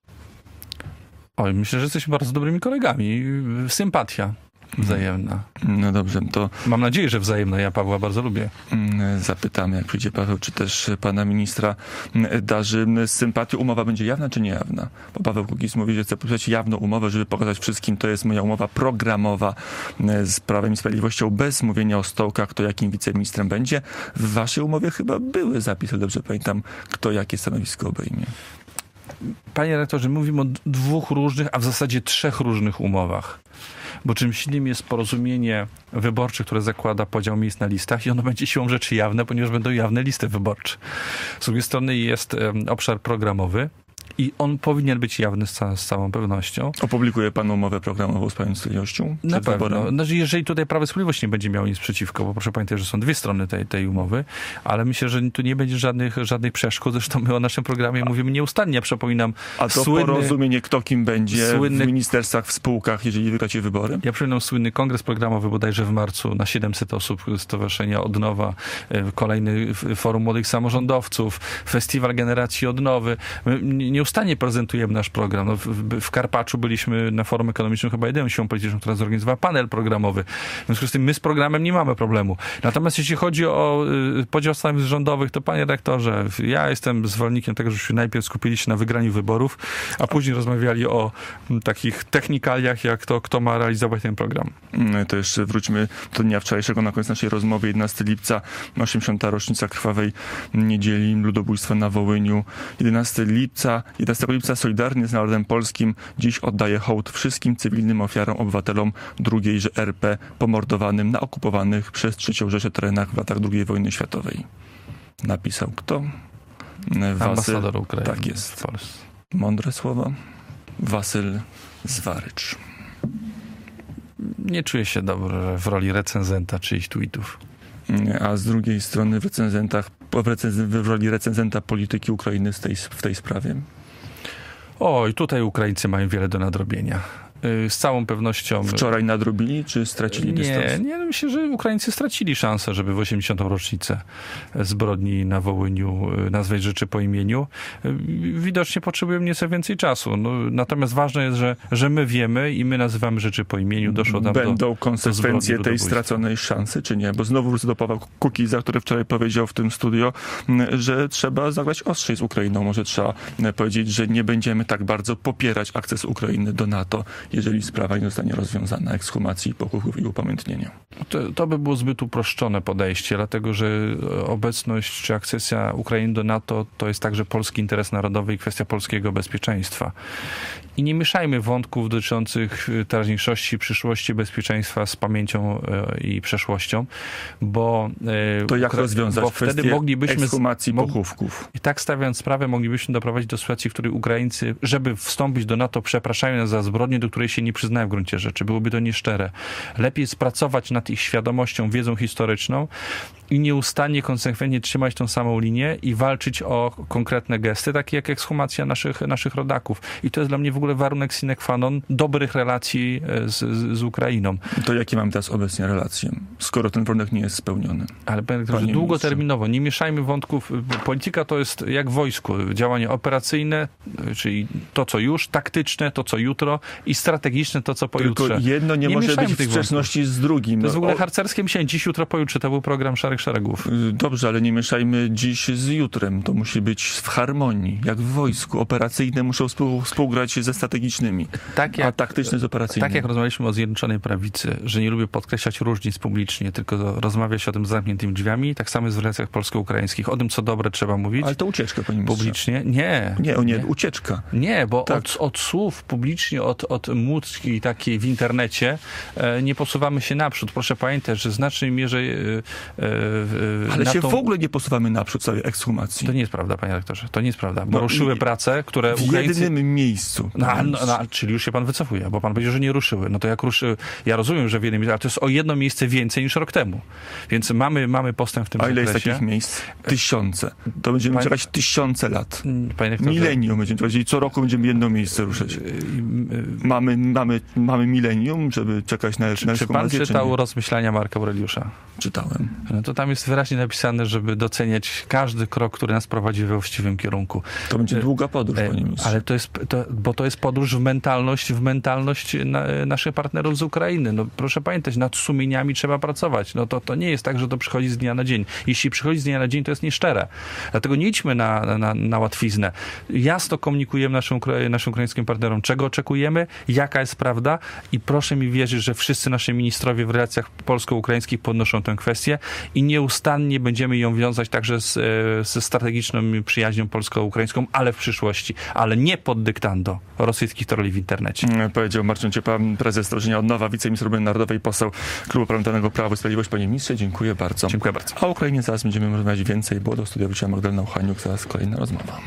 Oj, myślę, że jesteśmy bardzo dobrymi kolegami. Sympatia wzajemna. No dobrze, to... Mam nadzieję, że wzajemna. Ja Pawła bardzo lubię. Zapytamy, jak przyjdzie Paweł, czy też pana ministra darzy sympatią. Umowa będzie jawna, czy niejawna? Bo Paweł Kukiz mówi, że chce podpisać jawną umowę, żeby pokazać wszystkim, to jest moja umowa programowa z Prawem i Sprawiedliwością, bez mówienia o stołkach, kto jakim wiceministrem będzie. W waszej umowie chyba były zapisy, dobrze pamiętam, kto jakie stanowisko obejmie. Panie rektorze, mówimy o dwóch różnych, a w zasadzie trzech różnych umowach. Bo czymś innym jest porozumienie wyborcze, które zakłada podział miejsc na listach i ono będzie siłą rzeczy jawne, ponieważ będą jawne listy wyborcze. Z drugiej strony jest um, obszar programowy i on powinien być jawny z, ca- z całą pewnością. Opublikuje pan umowę programową z Prawem i Sprawiedliwością? Na pewno. Znaczy, jeżeli tutaj Prawo i Sprawiedliwość nie będzie miało nic przeciwko, bo proszę pamiętać, że są dwie strony tej, tej umowy, ale myślę, że tu nie będzie żadnych, żadnych przeszkód. Zresztą my o naszym programie a, mówimy nieustannie. Ja przypominam A to słynny, porozumienie, kto kim będzie słynny, w ministerstwach, w spółkach, jeżeli wygracie wybory? Ja przypominam słynny kongres programowy bodajże w marcu na siedemset osób Stowarzyszenia Odnowa, kolejny forum młodych samorządowców, festiwal Generacji Odnowy. My nieustannie prezentujemy nasz program. No, w, w Karpaczu byliśmy na forum ekonomicznym chyba jedyną siłą polityczną, która zorganizowała panel programowy. W związku z tym my z programem nie mamy problemu. Natomiast jeśli chodzi o y, podział stanowisk rządowych, to panie rektorze, ja jestem zwolennikiem tego, żebyśmy najpierw skupili się na wygraniu wyborów, a później rozmawiali o m, takich technikaliach, jak to, kto ma realizować ten program. To jeszcze wróćmy do dnia wczorajszego, na koniec naszej rozmowy. jedenastego lipca, osiemdziesiąta rocznica krwawej niedzieli, ludobójstwa na Wołyniu. jedenastego lipca, jedenastego lipca solidarnie z narodem polskim dziś oddaje hołd wszystkim cywilnym ofiarom, obywatelom drugiej R P pomordowanym na okupowanych przez trzecią Rzeszę terenach w latach drugiej wojny światowej. Napisał kto? Wasyl, ambasador Ukrainy. Tak jest. W Polsce. Mądre słowa. Wasyl Zwarycz. Nie czuję się dobrze w roli recenzenta czyichś tweetów. A z drugiej strony w recenzentach, w, recenz- w roli recenzenta polityki Ukrainy w tej, w tej sprawie? Oj, tutaj Ukraińcy mają wiele do nadrobienia. Z całą pewnością... Wczoraj nadrobili, czy stracili dystans? Nie, nie, myślę, że Ukraińcy stracili szansę, żeby w osiemdziesiątą rocznicę zbrodni na Wołyniu nazwać rzeczy po imieniu. Widocznie potrzebujemy nieco więcej czasu. No, natomiast ważne jest, że, że my wiemy i my nazywamy rzeczy po imieniu. Doszło tam Będą do, konsekwencje do tej straconej szansy, czy nie? Bo znowu wrócę do Pawła Kukiza, który wczoraj powiedział w tym studio, że trzeba zagrać ostrzej z Ukrainą. Może trzeba powiedzieć, że nie będziemy tak bardzo popierać akcesu Ukrainy do NATO, jeżeli sprawa nie zostanie rozwiązana, ekshumacji, pokuchów i upamiętnienia. To, to by było zbyt uproszczone podejście, dlatego że obecność czy akcesja Ukrainy do NATO to jest także polski interes narodowy i kwestia polskiego bezpieczeństwa. I nie mieszajmy wątków dotyczących teraźniejszości, przyszłości, bezpieczeństwa z pamięcią i przeszłością, bo... To jak Ukra- rozwiązać bo kwestię wtedy moglibyśmy ekshumacji pochówków? I tak stawiając sprawę, moglibyśmy doprowadzić do sytuacji, w której Ukraińcy, żeby wstąpić do NATO, przepraszają nas za zbrodnie, do których której się nie przyznają w gruncie rzeczy. Byłoby to nieszczere. Lepiej spracować nad ich świadomością, wiedzą historyczną i nieustannie, konsekwentnie trzymać tą samą linię i walczyć o konkretne gesty, takie jak ekshumacja naszych, naszych rodaków. I to jest dla mnie w ogóle warunek sine qua non dobrych relacji z, z, z Ukrainą. To jakie mamy teraz obecnie relacje, skoro ten warunek nie jest spełniony? Ale panie doktorze, długoterminowo. Nie mieszajmy wątków. Polityka to jest jak w wojsku. Działanie operacyjne, czyli to, co już, taktyczne, to, co jutro i strategiczne, to, co pojutrze. Tylko jedno nie, nie może być w sprzeczności z drugim. To jest w ogóle harcerskie myślenie. Dziś, jutro, pojutrze. To był program Szarych Szeregów. Dobrze, ale nie mieszajmy dziś z jutrem. To musi być w harmonii. Jak w wojsku. Operacyjne muszą współ, współgrać ze strategicznymi, tak jak, a taktyczne z operacyjnymi. Tak jak rozmawialiśmy o Zjednoczonej Prawicy, że nie lubię podkreślać różnic publicznie, tylko rozmawiać o tym z zamkniętymi drzwiami, tak samo jest w relacjach polsko-ukraińskich. O tym, co dobre, trzeba mówić. Ale to ucieczka, panie ministrze. Publicznie? Nie. Nie, o nie, nie. ucieczka. Nie, bo tak. od, od słów publicznie, od, od młódzki takiej w internecie e, nie posuwamy się naprzód. Proszę pamiętać, że w znacznej mierze... E, e, Ale się to... w ogóle nie posuwamy naprzód w całej ekshumacji. To nie jest prawda, panie rektorze. To nie jest prawda. Bo no, ruszyły i, prace, które w Ukraińcy... jednym miejscu. No, no, no, czyli już się pan wycofuje, bo pan powiedział, że nie ruszyły. No to jak ruszyły... Ja rozumiem, że w jednym miejscu, ale to jest o jedno miejsce więcej niż rok temu. Więc mamy, mamy postęp w tym zakresie. A ile zakresie. jest takich miejsc? Tysiące. To będziemy panie... czekać tysiące lat. Panie rektorze... Milenium będziemy czekać. I co roku będziemy jedno miejsce ruszać. Mamy, mamy, mamy milenium, żeby czekać na, czy, na czy pan czy czytał rozmyślania Marka Aureliusza? Czytałem. No to tam jest wyraźnie napisane, żeby doceniać każdy krok, który nas prowadzi we właściwym kierunku. To będzie długa podróż, panie ministrze. Ale to jest, to, bo to jest podróż w mentalność, w mentalność na, naszych partnerów z Ukrainy. No proszę pamiętać, nad sumieniami trzeba pracować. No to, to nie jest tak, że to przychodzi z dnia na dzień. Jeśli przychodzi z dnia na dzień, to jest nieszczere. Dlatego nie idźmy na, na, na łatwiznę. Jasno komunikujemy naszym, naszym ukraińskim partnerom, czego oczekujemy, jaka jest prawda i proszę mi wierzyć, że wszyscy nasi ministrowie w relacjach polsko-ukraińskich podnoszą tę kwestię i nieustannie będziemy ją wiązać także z, ze strategiczną przyjaźnią polsko-ukraińską, ale w przyszłości, ale nie pod dyktando rosyjskich troli w internecie. Powiedział Marcin Ciepa, prezes Stowarzyszenia Odnowa, wiceminister obrony narodowej, poseł Klubu Parlamentarnego Prawo i Sprawiedliwość. Panie ministrze, dziękuję bardzo. Dziękuję bardzo. A o Ukrainie zaraz będziemy rozmawiać więcej, bo do studia wróciła Magdalena Uchaniuk, zaraz kolejna rozmowa.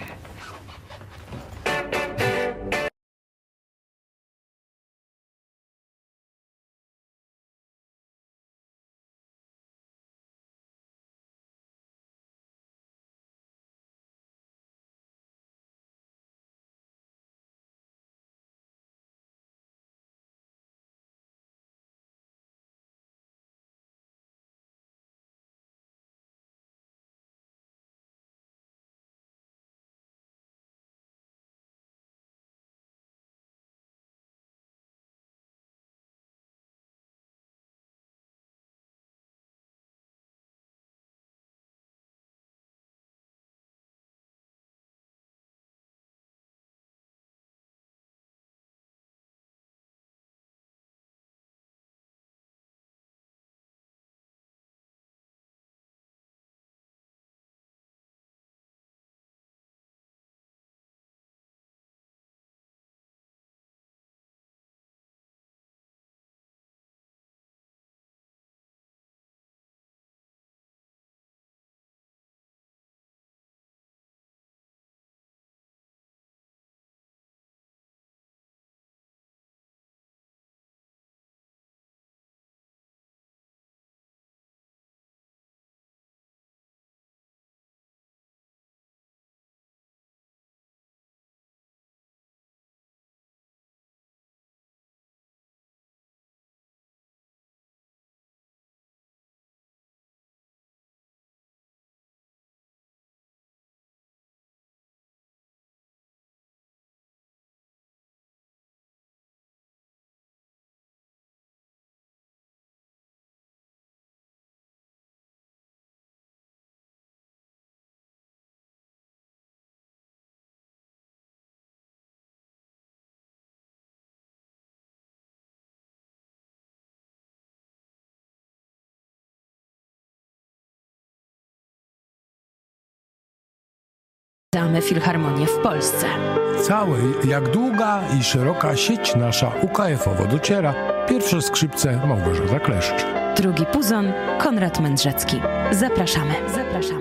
Damy Filharmonię w Polsce. Całej, jak długa i szeroka sieć nasza U K F-owo dociera. Pierwsze skrzypce Małgorzata Kleszcz. Drugi puzon Konrad Mędrzecki. Zapraszamy, zapraszamy.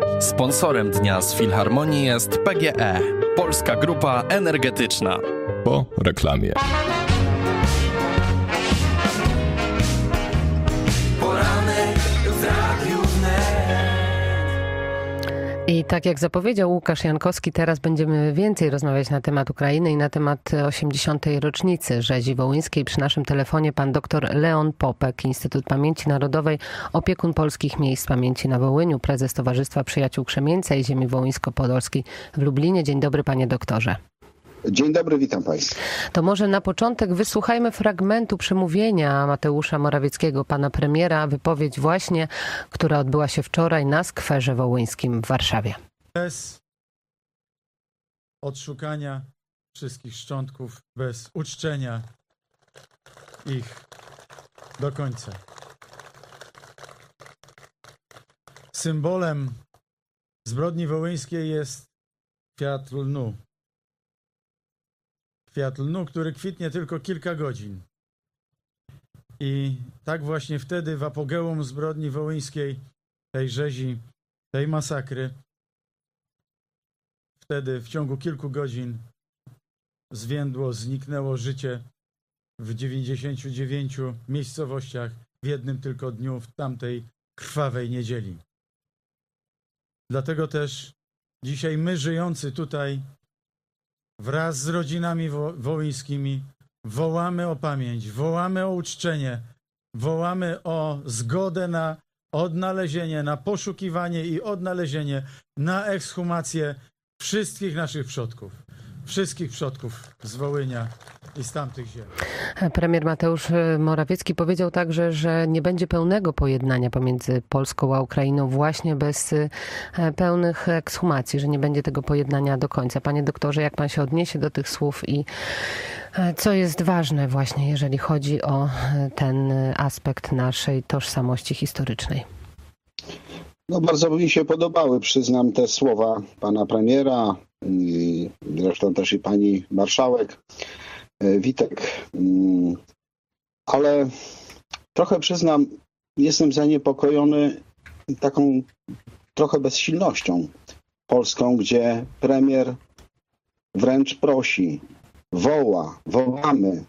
Sponsorem dnia z Filharmonii jest P G E, Polska Grupa Energetyczna. Po reklamie. Poranek w Radiu Wnet. I tak jak zapowiedział Łukasz Jankowski, teraz będziemy więcej rozmawiać na temat Ukrainy i na temat osiemdziesiątej rocznicy rzezi wołyńskiej. Przy naszym telefonie pan dr Leon Popek, Instytut Pamięci Narodowej, opiekun polskich miejsc pamięci na Wołyniu, prezes Towarzystwa Przyjaciół Krzemieńca i Ziemi Wołyńsko-Podolskiej w Lublinie. Dzień dobry, panie doktorze. Dzień dobry, witam państwa. To może na początek wysłuchajmy fragmentu przemówienia Mateusza Morawieckiego, pana premiera, wypowiedź właśnie, która odbyła się wczoraj na skwerze wołyńskim w Warszawie. Bez odszukania wszystkich szczątków, bez uczczenia ich do końca. Symbolem zbrodni wołyńskiej jest kwiat lnu. Kwiat lnu, który kwitnie tylko kilka godzin. I tak właśnie wtedy w apogeum zbrodni wołyńskiej, tej rzezi, tej masakry, wtedy w ciągu kilku godzin zwiędło, zniknęło życie w dziewięćdziesięciu dziewięciu miejscowościach w jednym tylko dniu, w tamtej krwawej niedzieli. Dlatego też dzisiaj my, żyjący tutaj wraz z rodzinami wo- wołyńskimi, wołamy o pamięć, wołamy o uczczenie, wołamy o zgodę na odnalezienie, na poszukiwanie i odnalezienie, na ekshumację wszystkich naszych przodków. Wszystkich przodków z Wołynia i z tamtych ziem. Premier Mateusz Morawiecki powiedział także, że nie będzie pełnego pojednania pomiędzy Polską a Ukrainą właśnie bez pełnych ekshumacji, że nie będzie tego pojednania do końca. Panie doktorze, jak pan się odniesie do tych słów i co jest ważne właśnie, jeżeli chodzi o ten aspekt naszej tożsamości historycznej? No bardzo mi się podobały, przyznam, te słowa pana premiera, i zresztą też i pani marszałek Witek, ale trochę przyznam, jestem zaniepokojony taką trochę bezsilnością polską, gdzie premier wręcz prosi, woła, wołamy,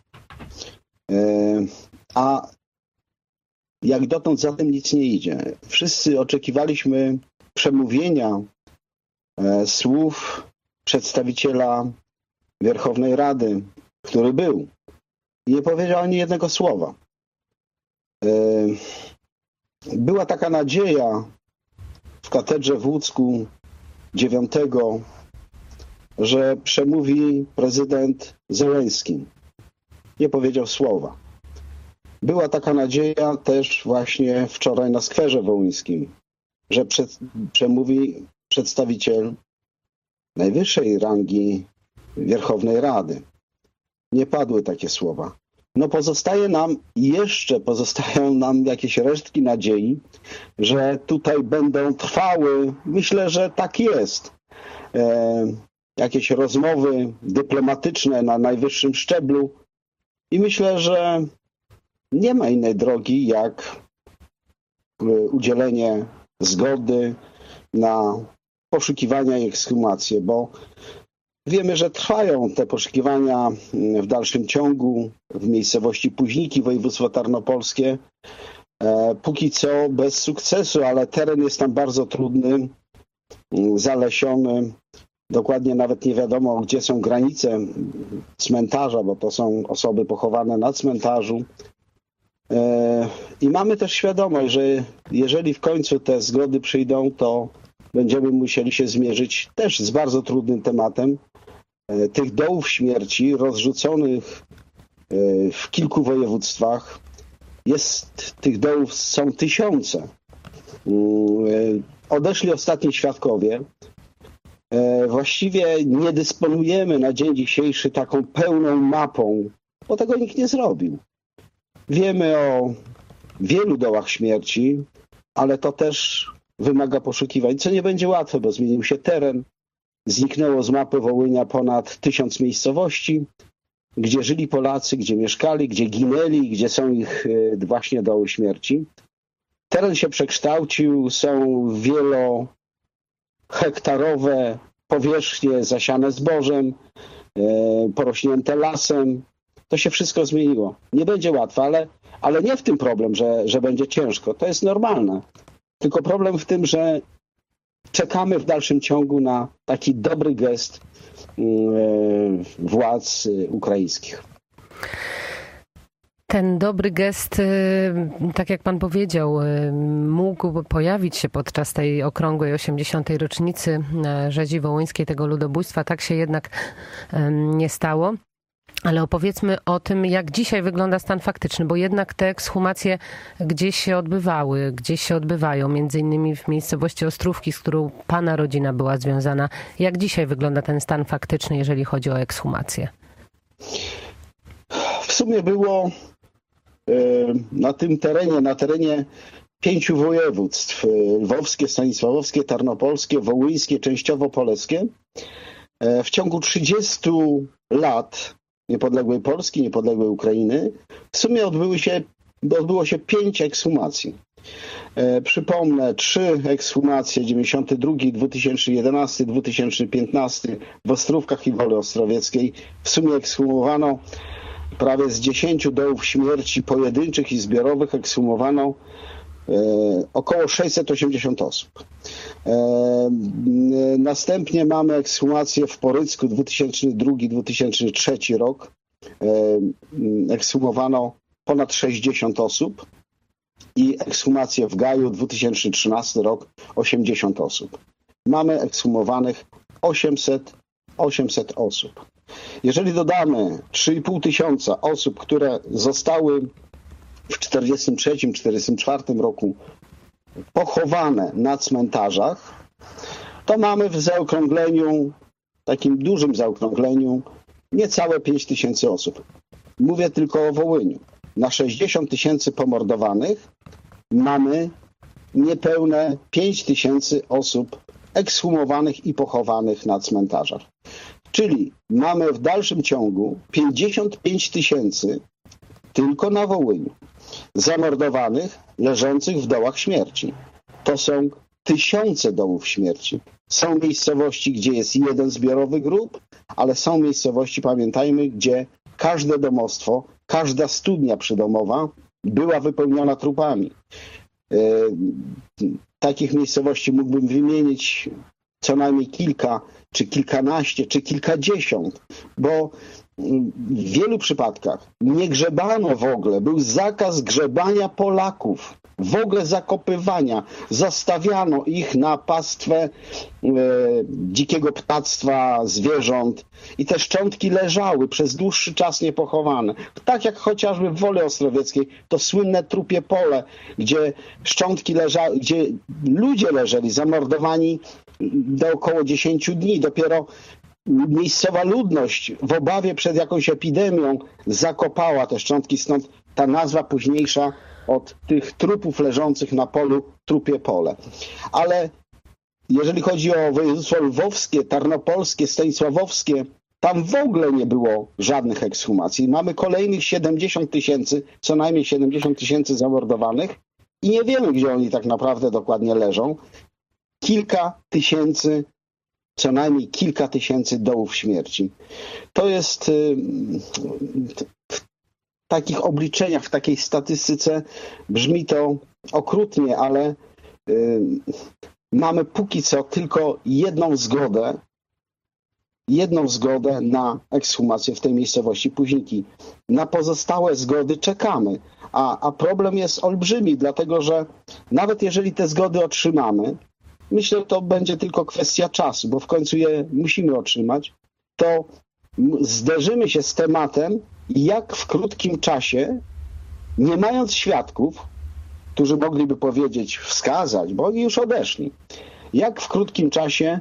a jak dotąd za tym nic nie idzie. Wszyscy oczekiwaliśmy przemówienia, e, słów przedstawiciela Werchownej Rady, który był i nie powiedział ani jednego słowa. E, była taka nadzieja w katedrze w Łódzku dziewiątego, że przemówi prezydent Zełenski. Nie powiedział słowa. Była taka nadzieja też właśnie wczoraj na skwerze wołyńskim, że przed, przemówi przedstawiciel najwyższej rangi Werchownej Rady. Nie padły takie słowa. No pozostaje nam, jeszcze pozostają nam jakieś resztki nadziei, że tutaj będą trwały, myślę, że tak jest, e, jakieś rozmowy dyplomatyczne na najwyższym szczeblu i myślę, że nie ma innej drogi, jak udzielenie zgody na poszukiwania i ekshumację, bo wiemy, że trwają te poszukiwania w dalszym ciągu w miejscowości Późniki, województwo tarnopolskie. Póki co bez sukcesu, ale teren jest tam bardzo trudny, zalesiony. Dokładnie nawet nie wiadomo, gdzie są granice cmentarza, bo to są osoby pochowane na cmentarzu. I mamy też świadomość, że jeżeli w końcu te zgody przyjdą, to będziemy musieli się zmierzyć też z bardzo trudnym tematem tych dołów śmierci rozrzuconych w kilku województwach. Jest, tych dołów są tysiące. Odeszli ostatni świadkowie. Właściwie nie dysponujemy na dzień dzisiejszy taką pełną mapą, bo tego nikt nie zrobił. Wiemy o wielu dołach śmierci, ale to też wymaga poszukiwań, co nie będzie łatwe, bo zmienił się teren. Zniknęło z mapy Wołynia ponad tysiąc miejscowości, gdzie żyli Polacy, gdzie mieszkali, gdzie ginęli, gdzie są ich właśnie doły śmierci. Teren się przekształcił, są wielo, hektarowe powierzchnie zasiane zbożem, porośnięte lasem. To się wszystko zmieniło. Nie będzie łatwo, ale, ale nie w tym problem, że, że będzie ciężko. To jest normalne. Tylko problem w tym, że czekamy w dalszym ciągu na taki dobry gest władz ukraińskich. Ten dobry gest, tak jak pan powiedział, mógł pojawić się podczas tej okrągłej osiemdziesiątej rocznicy rzezi wołyńskiej, tego ludobójstwa. Tak się jednak nie stało. Ale opowiedzmy o tym, jak dzisiaj wygląda stan faktyczny, bo jednak te ekshumacje gdzieś się odbywały, gdzieś się odbywają, między innymi w miejscowości Ostrówki, z którą pana rodzina była związana. Jak dzisiaj wygląda ten stan faktyczny, jeżeli chodzi o ekshumację? W sumie było na tym terenie, na terenie pięciu województw, lwowskie, stanisławowskie, tarnopolskie, wołyńskie, częściowo polskie, w ciągu trzydziestu lat niepodległej Polski, niepodległej Ukrainy, w sumie odbyły się, odbyło się pięć ekshumacji. E, przypomnę, trzy ekshumacje, dziewięćdziesiąty drugi, dwa tysiące jedenasty, dwa tysiące piętnasty w Ostrówkach i Woli Ostrowieckiej. W sumie ekshumowano prawie z dziesięciu dołów śmierci pojedynczych i zbiorowych, ekshumowano e, około sześćset osiemdziesiąt osób. E, następnie mamy ekshumację w Porycku dwa tysiące drugi, dwa tysiące trzeci rok. E, ekshumowano ponad sześćdziesiąt osób i ekshumację w Gaju dwa tysiące trzynasty rok osiemdziesiąt osób. Mamy ekshumowanych osiemset, osiemset osób. Jeżeli dodamy trzy i pół tysiąca osób, które zostały w czterdziestym trzecim czterdziestym czwartym roku pochowane na cmentarzach, to mamy w zaokrągleniu, takim dużym zaokrągleniu, niecałe pięć tysięcy osób. Mówię tylko o Wołyniu. Na sześćdziesiąt tysięcy pomordowanych mamy niepewne pięć tysięcy osób ekshumowanych i pochowanych na cmentarzach. Czyli mamy w dalszym ciągu pięćdziesiąt pięć tysięcy tylko na Wołyniu zamordowanych, leżących w dołach śmierci. To są tysiące dołów śmierci. Są miejscowości, gdzie jest jeden zbiorowy grób, ale są miejscowości, pamiętajmy, gdzie każde domostwo, każda studnia przydomowa była wypełniona trupami. Yy, takich miejscowości mógłbym wymienić co najmniej kilka, czy kilkanaście, czy kilkadziesiąt, bo w wielu przypadkach nie grzebano w ogóle, był zakaz grzebania Polaków, w ogóle zakopywania. Zostawiano ich na pastwę e, dzikiego ptactwa, zwierząt i te szczątki leżały przez dłuższy czas niepochowane. Tak jak chociażby w Woli Ostrowieckiej, to słynne trupie pole, gdzie szczątki leżały, gdzie ludzie leżeli zamordowani do około dziesięciu dni. Dopiero miejscowa ludność w obawie przed jakąś epidemią zakopała te szczątki, stąd ta nazwa późniejsza od tych trupów leżących na polu trupie pole. Ale jeżeli chodzi o województwo lwowskie, tarnopolskie, stanisławowskie, tam w ogóle nie było żadnych ekshumacji. Mamy kolejnych siedemdziesiąt tysięcy, co najmniej siedemdziesiąt tysięcy zamordowanych i nie wiemy, gdzie oni tak naprawdę dokładnie leżą. Kilka tysięcy, co najmniej kilka tysięcy dołów śmierci. To jest w takich obliczeniach, w takiej statystyce brzmi to okrutnie, ale mamy póki co tylko jedną zgodę, jedną zgodę na ekshumację w tej miejscowości Późniki. Na pozostałe zgody czekamy, a, a problem jest olbrzymi, dlatego że nawet jeżeli te zgody otrzymamy, myślę, że to będzie tylko kwestia czasu, bo w końcu je musimy otrzymać, to zderzymy się z tematem, jak w krótkim czasie, nie mając świadków, którzy mogliby powiedzieć, wskazać, bo oni już odeszli, jak w krótkim czasie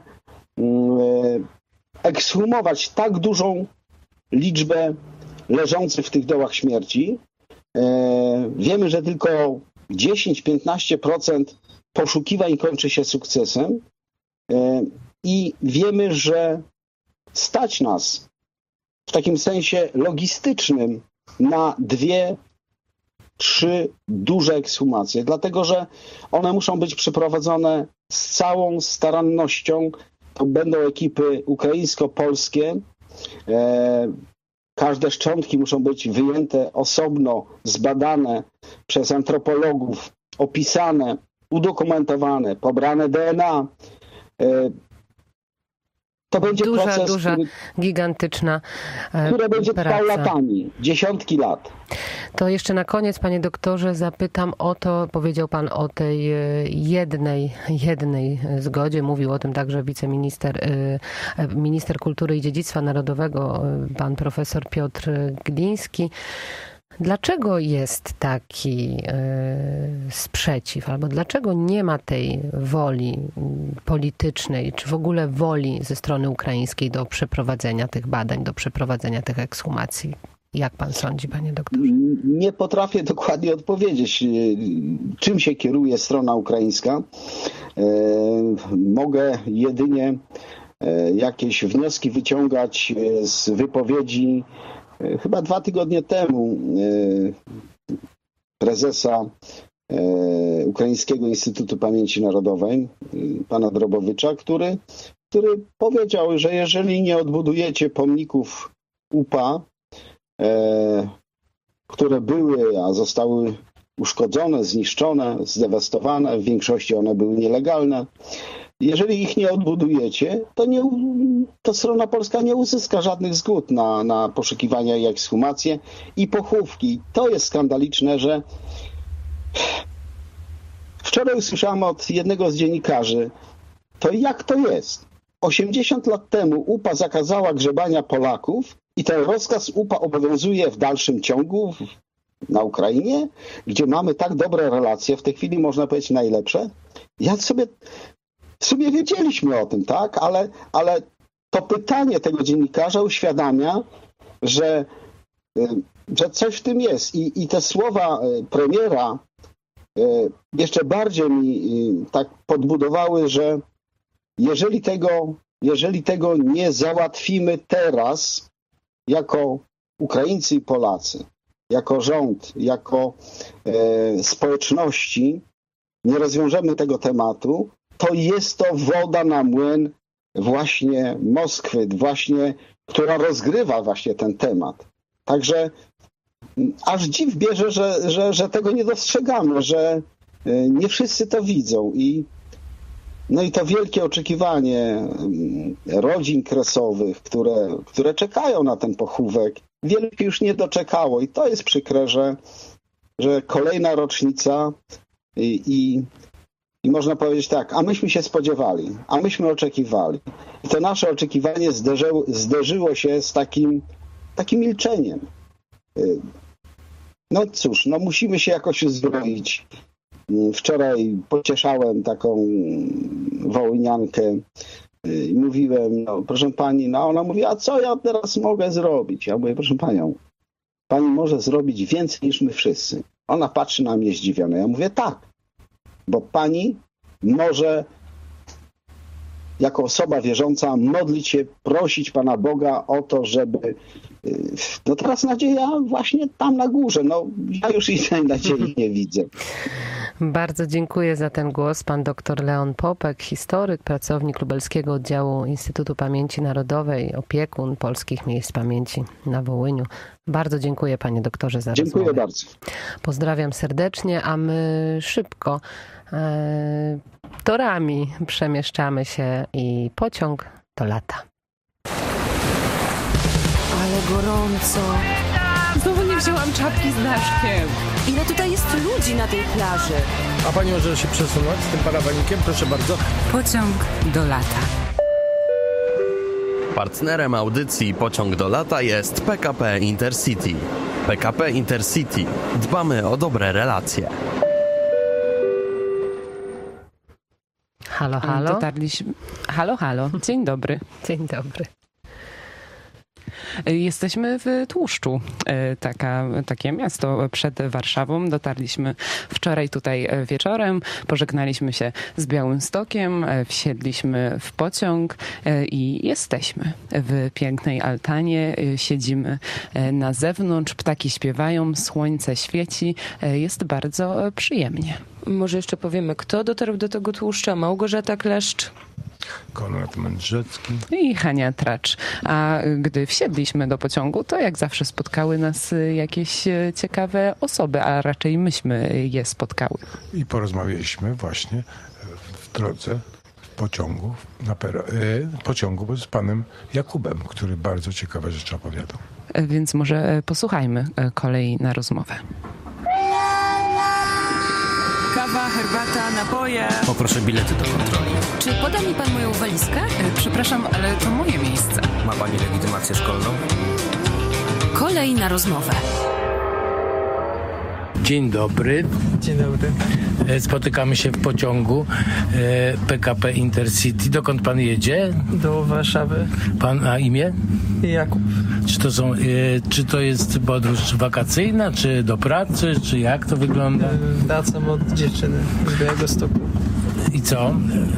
ekshumować tak dużą liczbę leżących w tych dołach śmierci. Wiemy, że tylko dziesięć do piętnastu procent poszukiwań kończy się sukcesem i wiemy, że stać nas w takim sensie logistycznym na dwie trzy duże ekshumacje, dlatego że one muszą być przeprowadzone z całą starannością. To będą ekipy ukraińsko-polskie. E, każde szczątki muszą być wyjęte osobno, zbadane przez antropologów, opisane, udokumentowane, pobrane D N A. E, To będzie duża, proces, duża, który, gigantyczna e, który będzie praca. trwał latami, dziesiątki lat. To jeszcze na koniec, panie doktorze, zapytam o to, powiedział pan o tej e, jednej, jednej zgodzie, mówił o tym także wiceminister e, minister kultury i dziedzictwa narodowego, e, pan profesor Piotr Gliński. Dlaczego jest taki y, sprzeciw, albo dlaczego nie ma tej woli politycznej, czy w ogóle woli ze strony ukraińskiej do przeprowadzenia tych badań, do przeprowadzenia tych ekshumacji? Jak pan sądzi, panie doktorze? Nie potrafię dokładnie odpowiedzieć, czym się kieruje strona ukraińska. E, mogę jedynie e, jakieś wnioski wyciągać z wypowiedzi chyba dwa tygodnie temu prezesa Ukraińskiego Instytutu Pamięci Narodowej, pana Drobowicza, który, który powiedział, że jeżeli nie odbudujecie pomników U P A, które były, a zostały uszkodzone, zniszczone, zdewastowane, w większości one były nielegalne, jeżeli ich nie odbudujecie, to, nie, to strona polska nie uzyska żadnych zgód na, na poszukiwania i ekshumacje i pochówki. To jest skandaliczne, że wczoraj usłyszałem od jednego z dziennikarzy, to jak to jest? osiemdziesiąt lat temu U P A zakazała grzebania Polaków i ten rozkaz U P A obowiązuje w dalszym ciągu na Ukrainie, gdzie mamy tak dobre relacje, w tej chwili można powiedzieć najlepsze. Ja sobie... W sumie wiedzieliśmy o tym, tak? Ale, ale to pytanie tego dziennikarza uświadamia, że, że coś w tym jest. I, i te słowa premiera jeszcze bardziej mi tak podbudowały, że jeżeli tego, jeżeli tego nie załatwimy teraz, jako Ukraińcy i Polacy, jako rząd, jako e, społeczności, nie rozwiążemy tego tematu, to jest to woda na młyn właśnie Moskwy, właśnie, która rozgrywa właśnie ten temat. Także aż dziw bierze, że, że, że tego nie dostrzegamy, że nie wszyscy to widzą. I, no i to wielkie oczekiwanie rodzin kresowych, które, które czekają na ten pochówek, wiele się już nie doczekało. I to jest przykre, że, że kolejna rocznica i, i I można powiedzieć tak, a myśmy się spodziewali, a myśmy oczekiwali. I to nasze oczekiwanie zderzyło, zderzyło się z takim, takim milczeniem. No cóż, no musimy się jakoś uzbroić. Wczoraj pocieszałem taką wołyniankę i mówiłem, no proszę pani, no ona mówi, a co ja teraz mogę zrobić? Ja mówię, proszę panią, pani może zrobić więcej niż my wszyscy. Ona patrzy na mnie zdziwiona. Ja mówię, tak. Bo pani może jako osoba wierząca modlić się, prosić Pana Boga o to, żeby... No teraz nadzieja właśnie tam na górze. No ja już innej nadziei nie widzę. Bardzo dziękuję za ten głos. Pan dr Leon Popek, historyk, pracownik lubelskiego oddziału Instytutu Pamięci Narodowej, opiekun Polskich Miejsc Pamięci na Wołyniu. Bardzo dziękuję, panie doktorze, za rozmowę. Dziękuję bardzo. Pozdrawiam serdecznie, a my szybko e, torami przemieszczamy się i pociąg to lata. Ale gorąco. Znowu nie wzięłam czapki z daszkiem. Ile tutaj jest ludzi na tej plaży? A pani może się przesunąć z tym parawanikiem? Proszę bardzo. Pociąg do lata. Partnerem audycji Pociąg do lata jest P K P Intercity. P K P Intercity. Dbamy o dobre relacje. Halo, halo. Dotarliśmy. Halo, halo. Dzień dobry. Dzień dobry. Jesteśmy w Tłuszczu, taka, takie miasto przed Warszawą. Dotarliśmy wczoraj tutaj wieczorem, pożegnaliśmy się z Białymstokiem, wsiedliśmy w pociąg i jesteśmy w pięknej altanie. Siedzimy na zewnątrz, ptaki śpiewają, słońce świeci. Jest bardzo przyjemnie. Może jeszcze powiemy, kto dotarł do tego Tłuszcza. Małgorzata Kleszcz, Konrad Mędrzecki i Hania Tracz. A gdy wsiedliśmy do pociągu, to jak zawsze spotkały nas jakieś ciekawe osoby, a raczej myśmy je spotkały. I porozmawialiśmy właśnie w drodze w pociągu, na per- pociągu z panem Jakubem, który bardzo ciekawe rzeczy opowiadał. Więc może posłuchajmy kolei na rozmowę. kawa, herbata, napoje. Poproszę bilety do kontroli. Czy poda mi pan moją walizkę? Przepraszam, ale to moje miejsce. Ma pani legitymację szkolną? Kolej na rozmowę. Dzień dobry. Dzień dobry. Spotykamy się w pociągu P K P Intercity. Dokąd pan jedzie? Do Warszawy. Pan na imię? Jakub. Czy to są, czy to jest podróż wakacyjna, czy do pracy, czy jak to wygląda? Wracam od dziewczyny z Białegostoku. I co?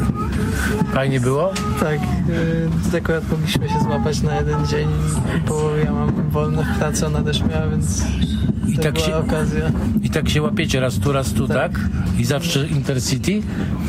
Fajnie było? Tak. Yy, akurat mogliśmy się złapać na jeden dzień, bo ja mam wolne w pracy, ona też miała, więc I to tak była się, okazja. I tak się łapiecie raz tu, raz tu, tak? Tak. I zawsze Intercity? Yy,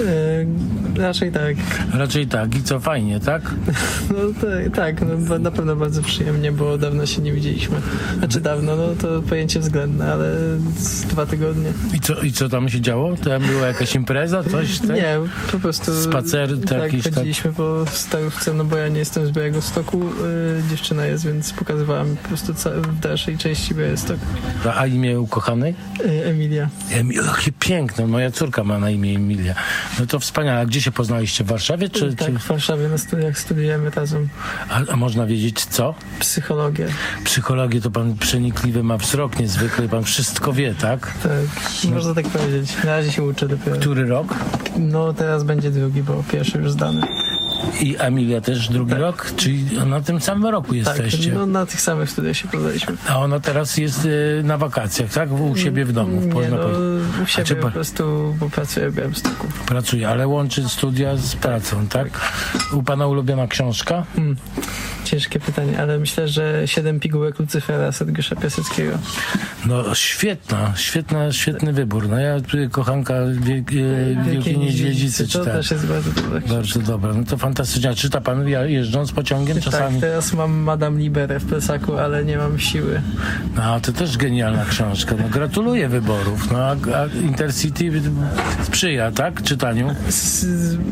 raczej tak. Raczej tak. I co, fajnie, tak? No to, tak, no, na pewno bardzo przyjemnie, bo dawno się nie widzieliśmy. Znaczy dawno, no to pojęcie względne, ale z dwa tygodnie. I co, i co tam się działo? Tam była jakaś impreza, coś? Tak? Nie, po prostu spacer tak, jakiś, chodziliśmy tak? po starówce, no bo ja nie jestem z Białegostoku, yy, dziewczyna jest, więc pokazywała mi po prostu ca- w dalszej części Białystok. A imię ukochanej? Yy, Emilia. Emilia, jakie piękne, moja córka ma na imię Emilia. No to wspaniale. A gdzie się poznaliście? W Warszawie? Czy, tak, czy... w Warszawie na studiach studiujemy razem. A, a można wiedzieć co? Psychologię. Psychologię to pan przenikliwy ma wzrok niezwykle, pan wszystko wie, tak? Tak, można tak powiedzieć. Na razie się uczę dopiero. Który rok? No teraz będzie drugi, bo pierwszy już zdany. I Emilia też drugi tak. rok? Czyli na tym samym roku jesteście? Tak, no na tych samych studiach się poznaliśmy. A ona teraz jest y, na wakacjach, tak? U siebie w domu? W nie, no, u siebie czy... po prostu, bo pracuję w Białymstoku. Pracuje, ale łączy studia z pracą, tak? U pana ulubiona książka? Hmm. Ciężkie pytanie, ale myślę, że Siedem pigułek Lucyfera Sergiusza Piaseckiego. No świetna, świetna, świetny wybór. No ja kochanka wie, e, Wielkiej Niedźwiedzicy czytałem. To też jest bardzo dobre. Bardzo dobre. No to fantastycznie. A czyta pan jeżdżąc pociągiem czasami? Tak, teraz mam Madame Liberę w plecaku, ale nie mam siły. No to też genialna książka. No gratuluję wyborów. No a, a Intercity sprzyja, tak? Czytaniu? S-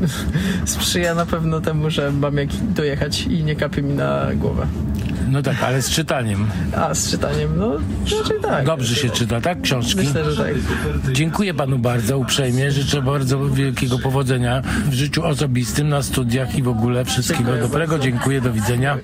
sprzyja na pewno temu, że mam jak dojechać i nie kapie mi na głowę. No tak, ale z czytaniem. A, z czytaniem, no raczej tak. Dobrze się czyta, tak? Książki? Myślę, że tak. Dziękuję panu bardzo uprzejmie. Życzę bardzo wielkiego powodzenia w życiu osobistym, na studiach i w ogóle wszystkiego Dziękuję dobrego. Bardzo. Dziękuję, do widzenia.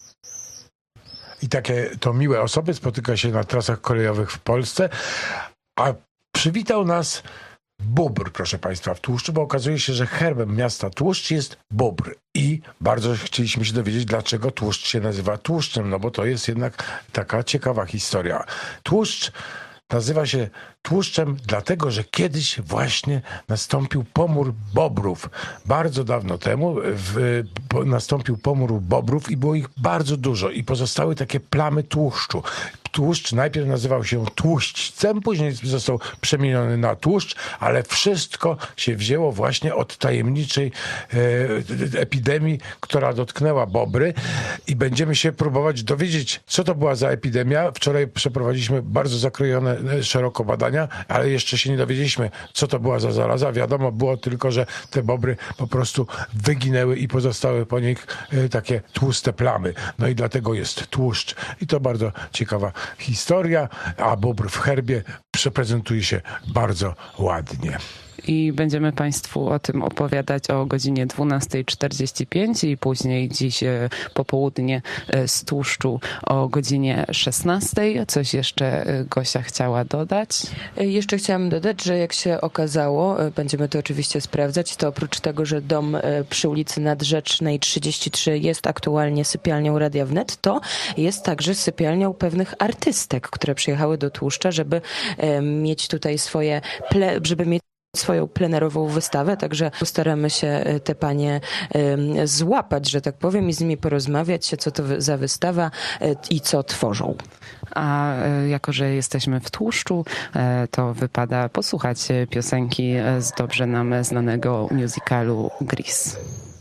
I takie to miłe osoby spotyka się na trasach kolejowych w Polsce, a przywitał nas bóbr, proszę państwa, w Tłuszczu, bo okazuje się, że herbem miasta Tłuszcz jest bóbr. I bardzo chcieliśmy się dowiedzieć, dlaczego Tłuszcz się nazywa Tłuszczem, no bo to jest jednak taka ciekawa historia. Tłuszcz nazywa się Tłuszczem dlatego, że kiedyś właśnie nastąpił pomór bobrów. Bardzo dawno temu w, po, nastąpił pomór bobrów i było ich bardzo dużo i pozostały takie plamy tłuszczu. Tłuszcz najpierw nazywał się tłuszczcem, później został przemieniony na tłuszcz, ale wszystko się wzięło właśnie od tajemniczej e, epidemii, która dotknęła bobry i będziemy się próbować dowiedzieć, co to była za epidemia. Wczoraj przeprowadziliśmy bardzo zakrojone szeroko badania, ale jeszcze się nie dowiedzieliśmy, co to była za zaraza. Wiadomo było tylko, że te bobry po prostu wyginęły i pozostały po nich e, takie tłuste plamy. No i dlatego jest tłuszcz. I to bardzo ciekawa historia, a bóbr w herbie przeprezentuje się bardzo ładnie. I będziemy Państwu o tym opowiadać o godzinie dwunasta czterdzieści pięć i później dziś popołudnie z Tłuszczu o godzinie szesnastej. Coś jeszcze Gosia chciała dodać? Jeszcze chciałam dodać, że jak się okazało, będziemy to oczywiście sprawdzać, to oprócz tego, że dom przy ulicy Nadrzecznej trzydzieści trzy jest aktualnie sypialnią Radia Wnet, to jest także sypialnią pewnych artystek, które przyjechały do Tłuszcza, żeby mieć tutaj swoje, ple, żeby mieć swoją plenerową wystawę, także postaramy się te panie złapać, że tak powiem, i z nimi porozmawiać się, co to za wystawa i co tworzą. A jako, że jesteśmy w Tłuszczu, to wypada posłuchać piosenki z dobrze nam znanego musicalu Grease.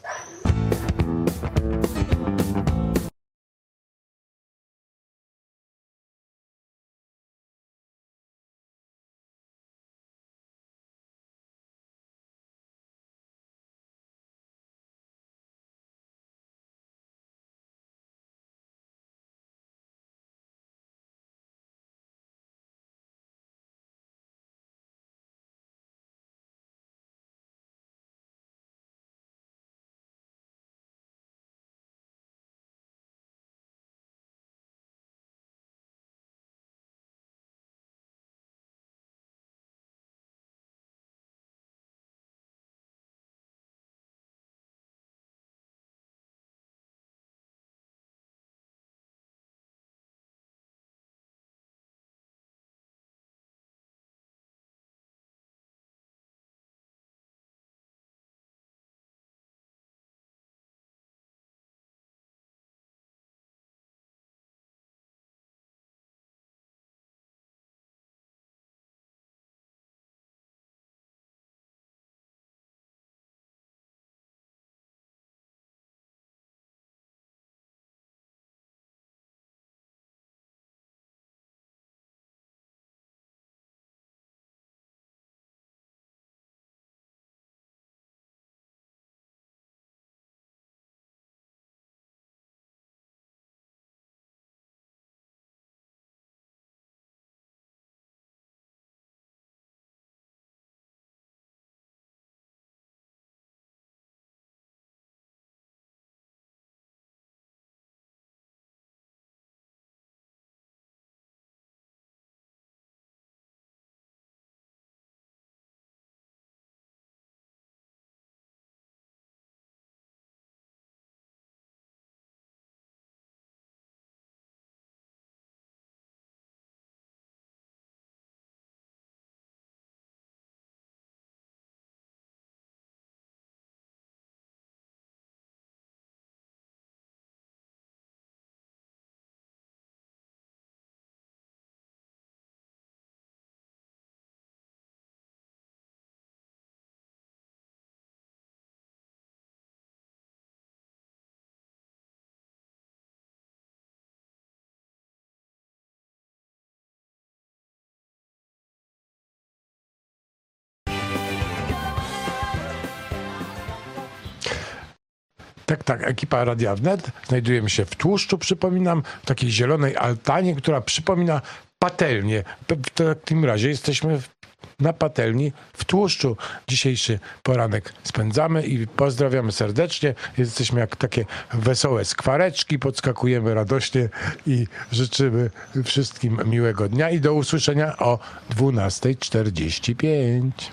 Tak, tak, ekipa Radia Wnet. Znajdujemy się w Tłuszczu, przypominam, w takiej zielonej altanie, która przypomina patelnię. W takim razie jesteśmy na patelni w Tłuszczu. Dzisiejszy poranek spędzamy i pozdrawiamy serdecznie. Jesteśmy jak takie wesołe skwareczki, podskakujemy radośnie i życzymy wszystkim miłego dnia i do usłyszenia o dwunasta czterdzieści pięć.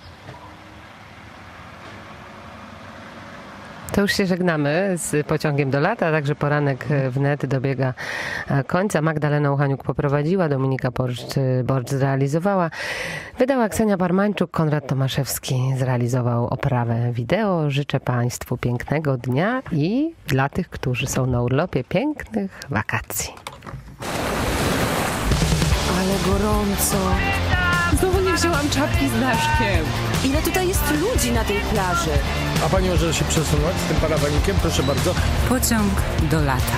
To już się żegnamy z pociągiem do lata, także poranek wnet dobiega końca. Magdalena Uchaniuk poprowadziła, Dominika Borcz, Borcz zrealizowała, wydała Ksenia Barmańczuk, Konrad Tomaszewski zrealizował oprawę wideo. Życzę Państwu pięknego dnia i dla tych, którzy są na urlopie, pięknych wakacji. Ale gorąco. Znowu nie wzięłam czapki z daszkiem. Ile tutaj jest ludzi na tej plaży? A pani może się przesunąć z tym parawanikiem? Proszę bardzo. Pociąg do lata.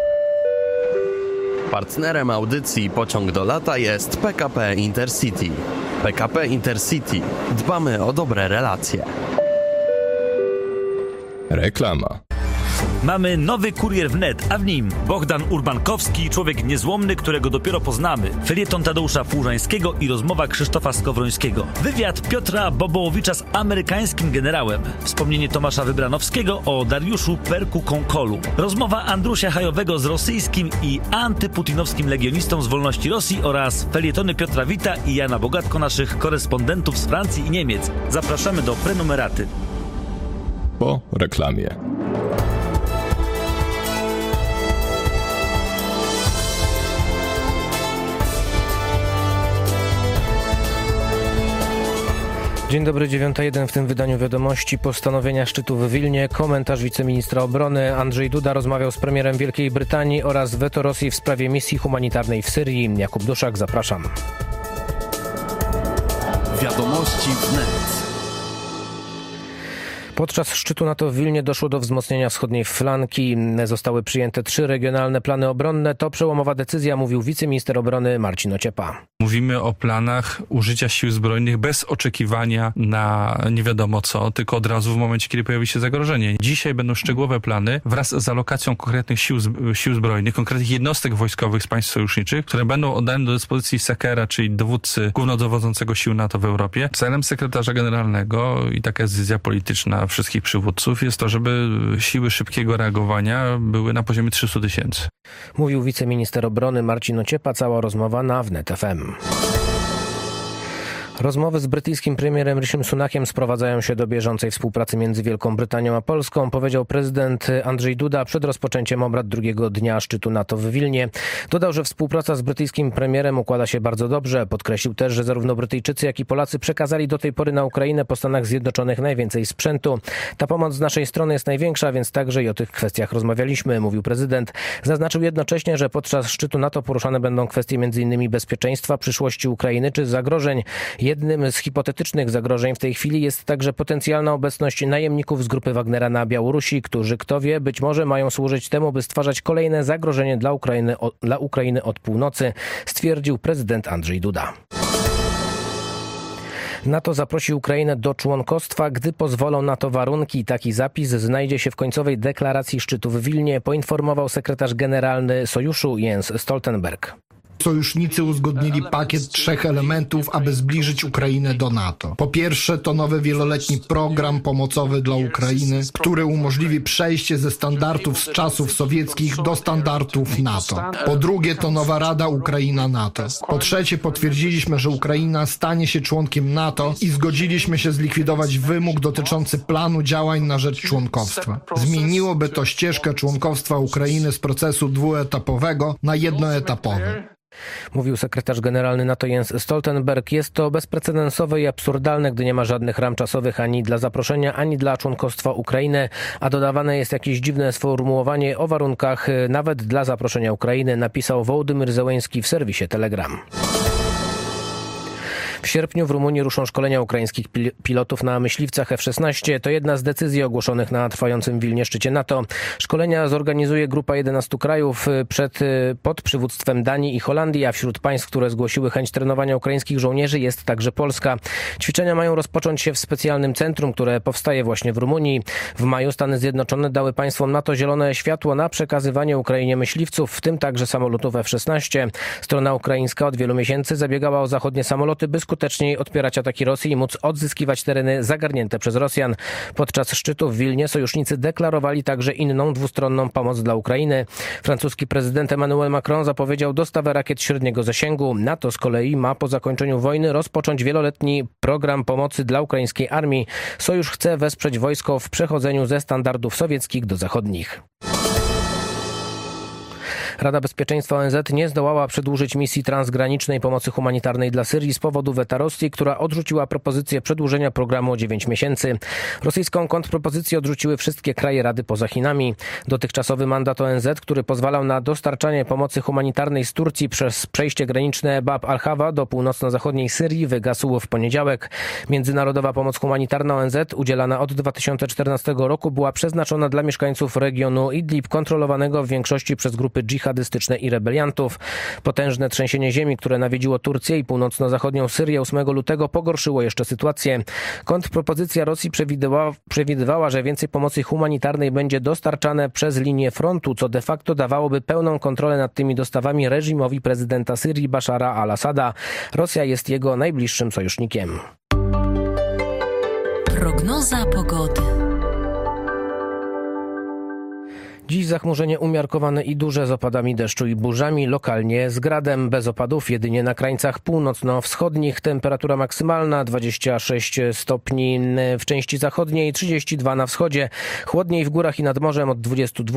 Partnerem audycji Pociąg do lata jest P K P Intercity. P K P Intercity. Dbamy o dobre relacje. Reklama. Mamy nowy kurier wnet, a w nim Bogdan Urbankowski, człowiek niezłomny, którego dopiero poznamy. Felieton Tadeusza Płużańskiego i rozmowa Krzysztofa Skowrońskiego. Wywiad Piotra Bobołowicza z amerykańskim generałem. Wspomnienie Tomasza Wybranowskiego o Dariuszu Perku Konkolu. Rozmowa Andrusia Hajowego z rosyjskim i antyputinowskim legionistą z wolności Rosji oraz felietony Piotra Wita i Jana Bogatko, naszych korespondentów z Francji i Niemiec. Zapraszamy do prenumeraty. Po reklamie. Dzień dobry, dziewiąta jeden w tym wydaniu wiadomości. Postanowienia szczytu w Wilnie. Komentarz wiceministra obrony. Andrzej Duda rozmawiał z premierem Wielkiej Brytanii oraz weto Rosji w sprawie misji humanitarnej w Syrii. Jakub Duszak, zapraszam. Wiadomości wnet. Podczas szczytu NATO w Wilnie doszło do wzmocnienia wschodniej flanki. Zostały przyjęte trzy regionalne plany obronne. To przełomowa decyzja, mówił wiceminister obrony Marcin Ociepa. Mówimy o planach użycia sił zbrojnych bez oczekiwania na nie wiadomo co, tylko od razu w momencie, kiedy pojawi się zagrożenie. Dzisiaj będą szczegółowe plany wraz z alokacją konkretnych sił, sił zbrojnych, konkretnych jednostek wojskowych z państw sojuszniczych, które będą oddane do dyspozycji Sekera, czyli dowódcy głównodowodzącego sił NATO w Europie. Celem sekretarza generalnego, i taka jest decyzja polityczna wszystkich przywódców, jest to, żeby siły szybkiego reagowania były na poziomie trzysta tysięcy. Mówił wiceminister obrony Marcin Ociepa. Cała rozmowa na Wnet F M. Rozmowy z brytyjskim premierem Rishim Sunakiem sprowadzają się do bieżącej współpracy między Wielką Brytanią a Polską, powiedział prezydent Andrzej Duda przed rozpoczęciem obrad drugiego dnia szczytu NATO w Wilnie. Dodał, że współpraca z brytyjskim premierem układa się bardzo dobrze. Podkreślił też, że zarówno Brytyjczycy, jak i Polacy przekazali do tej pory na Ukrainę po Stanach Zjednoczonych najwięcej sprzętu. Ta pomoc z naszej strony jest największa, więc także i o tych kwestiach rozmawialiśmy, mówił prezydent. Zaznaczył jednocześnie, że podczas szczytu NATO poruszane będą kwestie między innymi bezpieczeństwa, przyszłości Ukrainy czy zagrożeń. Jednym z hipotetycznych zagrożeń w tej chwili jest także potencjalna obecność najemników z grupy Wagnera na Białorusi, którzy, kto wie, być może mają służyć temu, by stwarzać kolejne zagrożenie dla Ukrainy, o, dla Ukrainy od północy, stwierdził prezydent Andrzej Duda. NATO zaprosi Ukrainę do członkostwa, gdy pozwolą na to warunki. Taki zapis znajdzie się w końcowej deklaracji szczytu w Wilnie, poinformował sekretarz generalny Sojuszu Jens Stoltenberg. Sojusznicy uzgodnili pakiet trzech elementów, aby zbliżyć Ukrainę do NATO. Po pierwsze, to nowy wieloletni program pomocowy dla Ukrainy, który umożliwi przejście ze standardów z czasów sowieckich do standardów NATO. Po drugie, to nowa Rada Ukraina-NATO. Po trzecie, potwierdziliśmy, że Ukraina stanie się członkiem NATO i zgodziliśmy się zlikwidować wymóg dotyczący planu działań na rzecz członkostwa. Zmieniłoby to ścieżkę członkostwa Ukrainy z procesu dwuetapowego na jednoetapowy. Mówił sekretarz generalny NATO Jens Stoltenberg. Jest to bezprecedensowe i absurdalne, gdy nie ma żadnych ram czasowych ani dla zaproszenia, ani dla członkostwa Ukrainy, a dodawane jest jakieś dziwne sformułowanie o warunkach nawet dla zaproszenia Ukrainy, napisał Wołodymyr Zełenski w serwisie Telegram. W sierpniu w Rumunii ruszą szkolenia ukraińskich pilotów na myśliwcach F szesnaście. To jedna z decyzji ogłoszonych na trwającym w Wilnie szczycie NATO. Szkolenia zorganizuje grupa jedenastu krajów przed, pod przywództwem Danii i Holandii, a wśród państw, które zgłosiły chęć trenowania ukraińskich żołnierzy, jest także Polska. Ćwiczenia mają rozpocząć się w specjalnym centrum, które powstaje właśnie w Rumunii. W maju Stany Zjednoczone dały państwom NATO zielone światło na przekazywanie Ukrainie myśliwców, w tym także samolotów F szesnaście. Strona ukraińska od wielu miesięcy zabiegała o zachodnie samoloty, by skuteczniej odpierać ataki Rosji i móc odzyskiwać tereny zagarnięte przez Rosjan. Podczas szczytu w Wilnie sojusznicy deklarowali także inną dwustronną pomoc dla Ukrainy. Francuski prezydent Emmanuel Macron zapowiedział dostawę rakiet średniego zasięgu. NATO z kolei ma po zakończeniu wojny rozpocząć wieloletni program pomocy dla ukraińskiej armii. Sojusz chce wesprzeć wojsko w przechodzeniu ze standardów sowieckich do zachodnich. Rada Bezpieczeństwa O N Z nie zdołała przedłużyć misji transgranicznej pomocy humanitarnej dla Syrii z powodu weta Rosji, która odrzuciła propozycję przedłużenia programu o dziewięć miesięcy. Rosyjską kontrpropozycję odrzuciły wszystkie kraje Rady poza Chinami. Dotychczasowy mandat O N Z, który pozwalał na dostarczanie pomocy humanitarnej z Turcji przez przejście graniczne Bab al-Hawa do północno-zachodniej Syrii, wygasł w poniedziałek. Międzynarodowa pomoc humanitarna O N Z udzielana od dwa tysiące czternastego roku była przeznaczona dla mieszkańców regionu Idlib, kontrolowanego w większości przez grupy dżihadystów dżihadystyczne i rebeliantów. Potężne trzęsienie ziemi, które nawiedziło Turcję i północno-zachodnią Syrię ósmego lutego, pogorszyło jeszcze sytuację. Kontrpropozycja Rosji przewidywała, przewidywała, że więcej pomocy humanitarnej będzie dostarczane przez linię frontu, co de facto dawałoby pełną kontrolę nad tymi dostawami reżimowi prezydenta Syrii Bashara al-Assada. Rosja jest jego najbliższym sojusznikiem. Prognoza pogody. Dziś zachmurzenie umiarkowane i duże z opadami deszczu i burzami, lokalnie z gradem, bez opadów, jedynie na krańcach północno-wschodnich. Temperatura maksymalna dwadzieścia sześć stopni w części zachodniej, trzydzieści dwa na wschodzie. Chłodniej w górach i nad morzem od dwudziestu dwóch